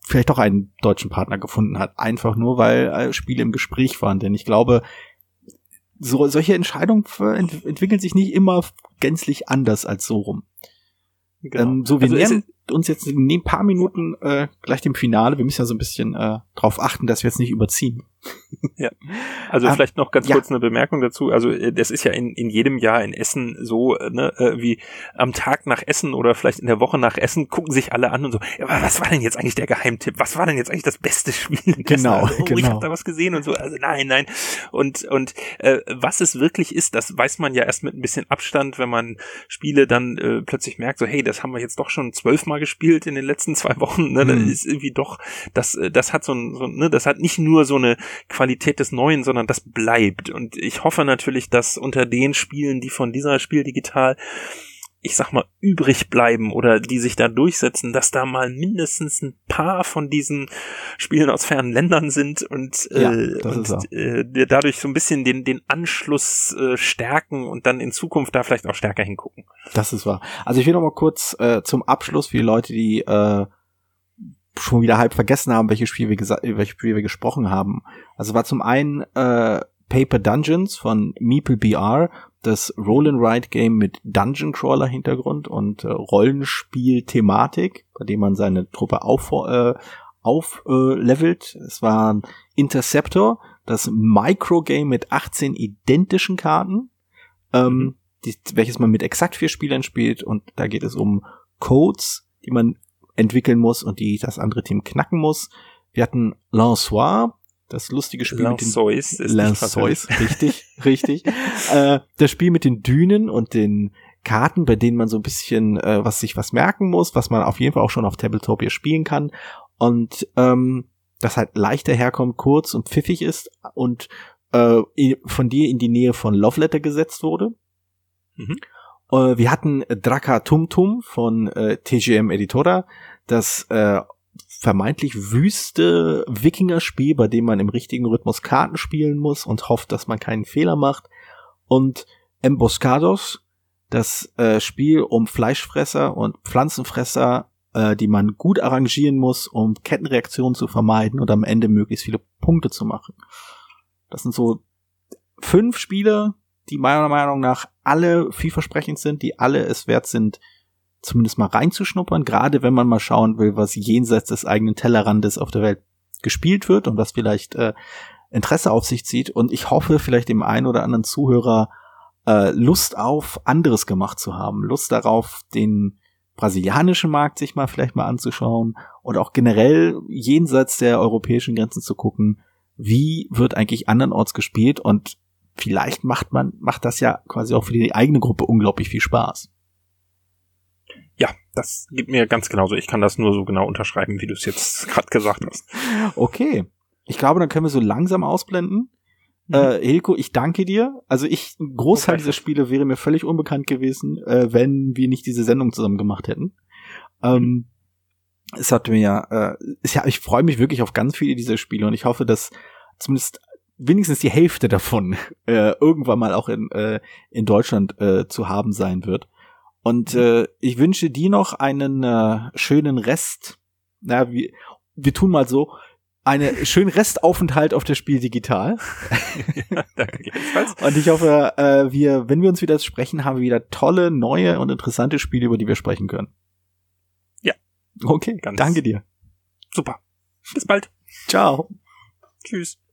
vielleicht doch einen deutschen Partner gefunden hat. Einfach nur, weil äh, Spiele im Gespräch waren. Denn ich glaube, so solche Entscheidungen ent- entwickeln sich nicht immer gänzlich anders als so rum. Genau. Ähm, so, wir also nähern uns jetzt in ein paar Minuten äh, gleich dem Finale. Wir müssen ja so ein bisschen äh, drauf achten, dass wir jetzt nicht überziehen. Ja, also um, vielleicht noch ganz ja. kurz eine Bemerkung dazu. Also das ist ja in, in jedem Jahr in Essen so, ne, wie am Tag nach Essen oder vielleicht in der Woche nach Essen gucken sich alle an und so, ja, was war denn jetzt eigentlich der Geheimtipp? Was war denn jetzt eigentlich das beste Spiel? Genau, also, oh, genau. Ich habe da was gesehen und so. Also nein, nein. Und und äh, was es wirklich ist, das weiß man ja erst mit ein bisschen Abstand, wenn man Spiele dann äh, plötzlich merkt, so hey, das haben wir jetzt doch schon zwölfmal gespielt in den letzten zwei Wochen. Ne? Mhm. Das ist irgendwie doch, das das hat so ein, so, ne, das hat nicht nur so eine Qualität des Neuen, sondern das bleibt. Und ich hoffe natürlich, dass unter den Spielen, die von dieser Spiel digital, ich sag mal, übrig bleiben oder die sich da durchsetzen, dass da mal mindestens ein paar von diesen Spielen aus fernen Ländern sind und, ja, äh, und äh, dadurch so ein bisschen den, den Anschluss äh, stärken und dann in Zukunft da vielleicht auch stärker hingucken. Das ist wahr. Also ich will noch mal kurz äh, zum Abschluss für die Leute, die äh, schon wieder halb vergessen haben, welche Spiele wir gesa- welche Spiele wir gesprochen haben. Also war zum einen äh, Paper Dungeons von Meeple B R, das Roll-and-Ride-Game mit Dungeon-Crawler-Hintergrund und äh, Rollenspiel-Thematik, bei dem man seine Truppe auf, äh, auf äh, levelt. Es war Interceptor, das Micro-Game mit achtzehn identischen Karten, ähm, mhm. die, welches man mit exakt vier Spielern spielt, und da geht es um Codes, die man entwickeln muss und die das andere Team knacken muss. Wir hatten Lançois, das lustige Spiel mit den Lançois, richtig, richtig. Äh, das Spiel mit den Dünen und den Karten, bei denen man so ein bisschen äh, was sich was merken muss, was man auf jeden Fall auch schon auf Tabletopia spielen kann, und ähm, das halt leichter herkommt, kurz und pfiffig ist und äh, von dir in die Nähe von Love Letter gesetzt wurde. Mhm. Wir hatten Draka Tum Tum von äh, T G M Editora, das äh, vermeintlich wüste Wikinger-Spiel, bei dem man im richtigen Rhythmus Karten spielen muss und hofft, dass man keinen Fehler macht. Und Emboscados, das äh, Spiel um Fleischfresser und Pflanzenfresser, äh, die man gut arrangieren muss, um Kettenreaktionen zu vermeiden und am Ende möglichst viele Punkte zu machen. Das sind so fünf Spiele, die meiner Meinung nach alle vielversprechend sind, die alle es wert sind, zumindest mal reinzuschnuppern, gerade wenn man mal schauen will, was jenseits des eigenen Tellerrandes auf der Welt gespielt wird und was vielleicht äh, Interesse auf sich zieht. Und ich hoffe, vielleicht dem einen oder anderen Zuhörer äh, Lust auf anderes gemacht zu haben, Lust darauf, den brasilianischen Markt sich mal vielleicht mal anzuschauen und auch generell jenseits der europäischen Grenzen zu gucken, wie wird eigentlich andernorts gespielt, und vielleicht macht man, macht das ja quasi auch für die eigene Gruppe unglaublich viel Spaß. Ja, das gibt mir ganz genauso. Ich kann das nur so genau unterschreiben, wie du es jetzt gerade gesagt hast. Okay. Ich glaube, dann können wir so langsam ausblenden. Mhm. Äh, Hilko, ich danke dir. Also ich, ein Großteil okay. dieser Spiele wäre mir völlig unbekannt gewesen, äh, wenn wir nicht diese Sendung zusammen gemacht hätten. Ähm, mhm. Es hat mir ja, äh, ist ja, ich freue mich wirklich auf ganz viele dieser Spiele und ich hoffe, dass zumindest wenigstens die Hälfte davon äh, irgendwann mal auch in äh, in Deutschland äh, zu haben sein wird. Und äh, ich wünsche dir noch einen äh, schönen Rest. Na, wir, wir tun mal so, einen schönen Restaufenthalt auf der Spiel Digital. Ja, danke jedenfalls. Und ich hoffe, äh, wir, wenn wir uns wieder sprechen, haben wir wieder tolle, neue und interessante Spiele, über die wir sprechen können. Ja. Okay, ganz danke dir. Super. Bis bald. Ciao. Tschüss.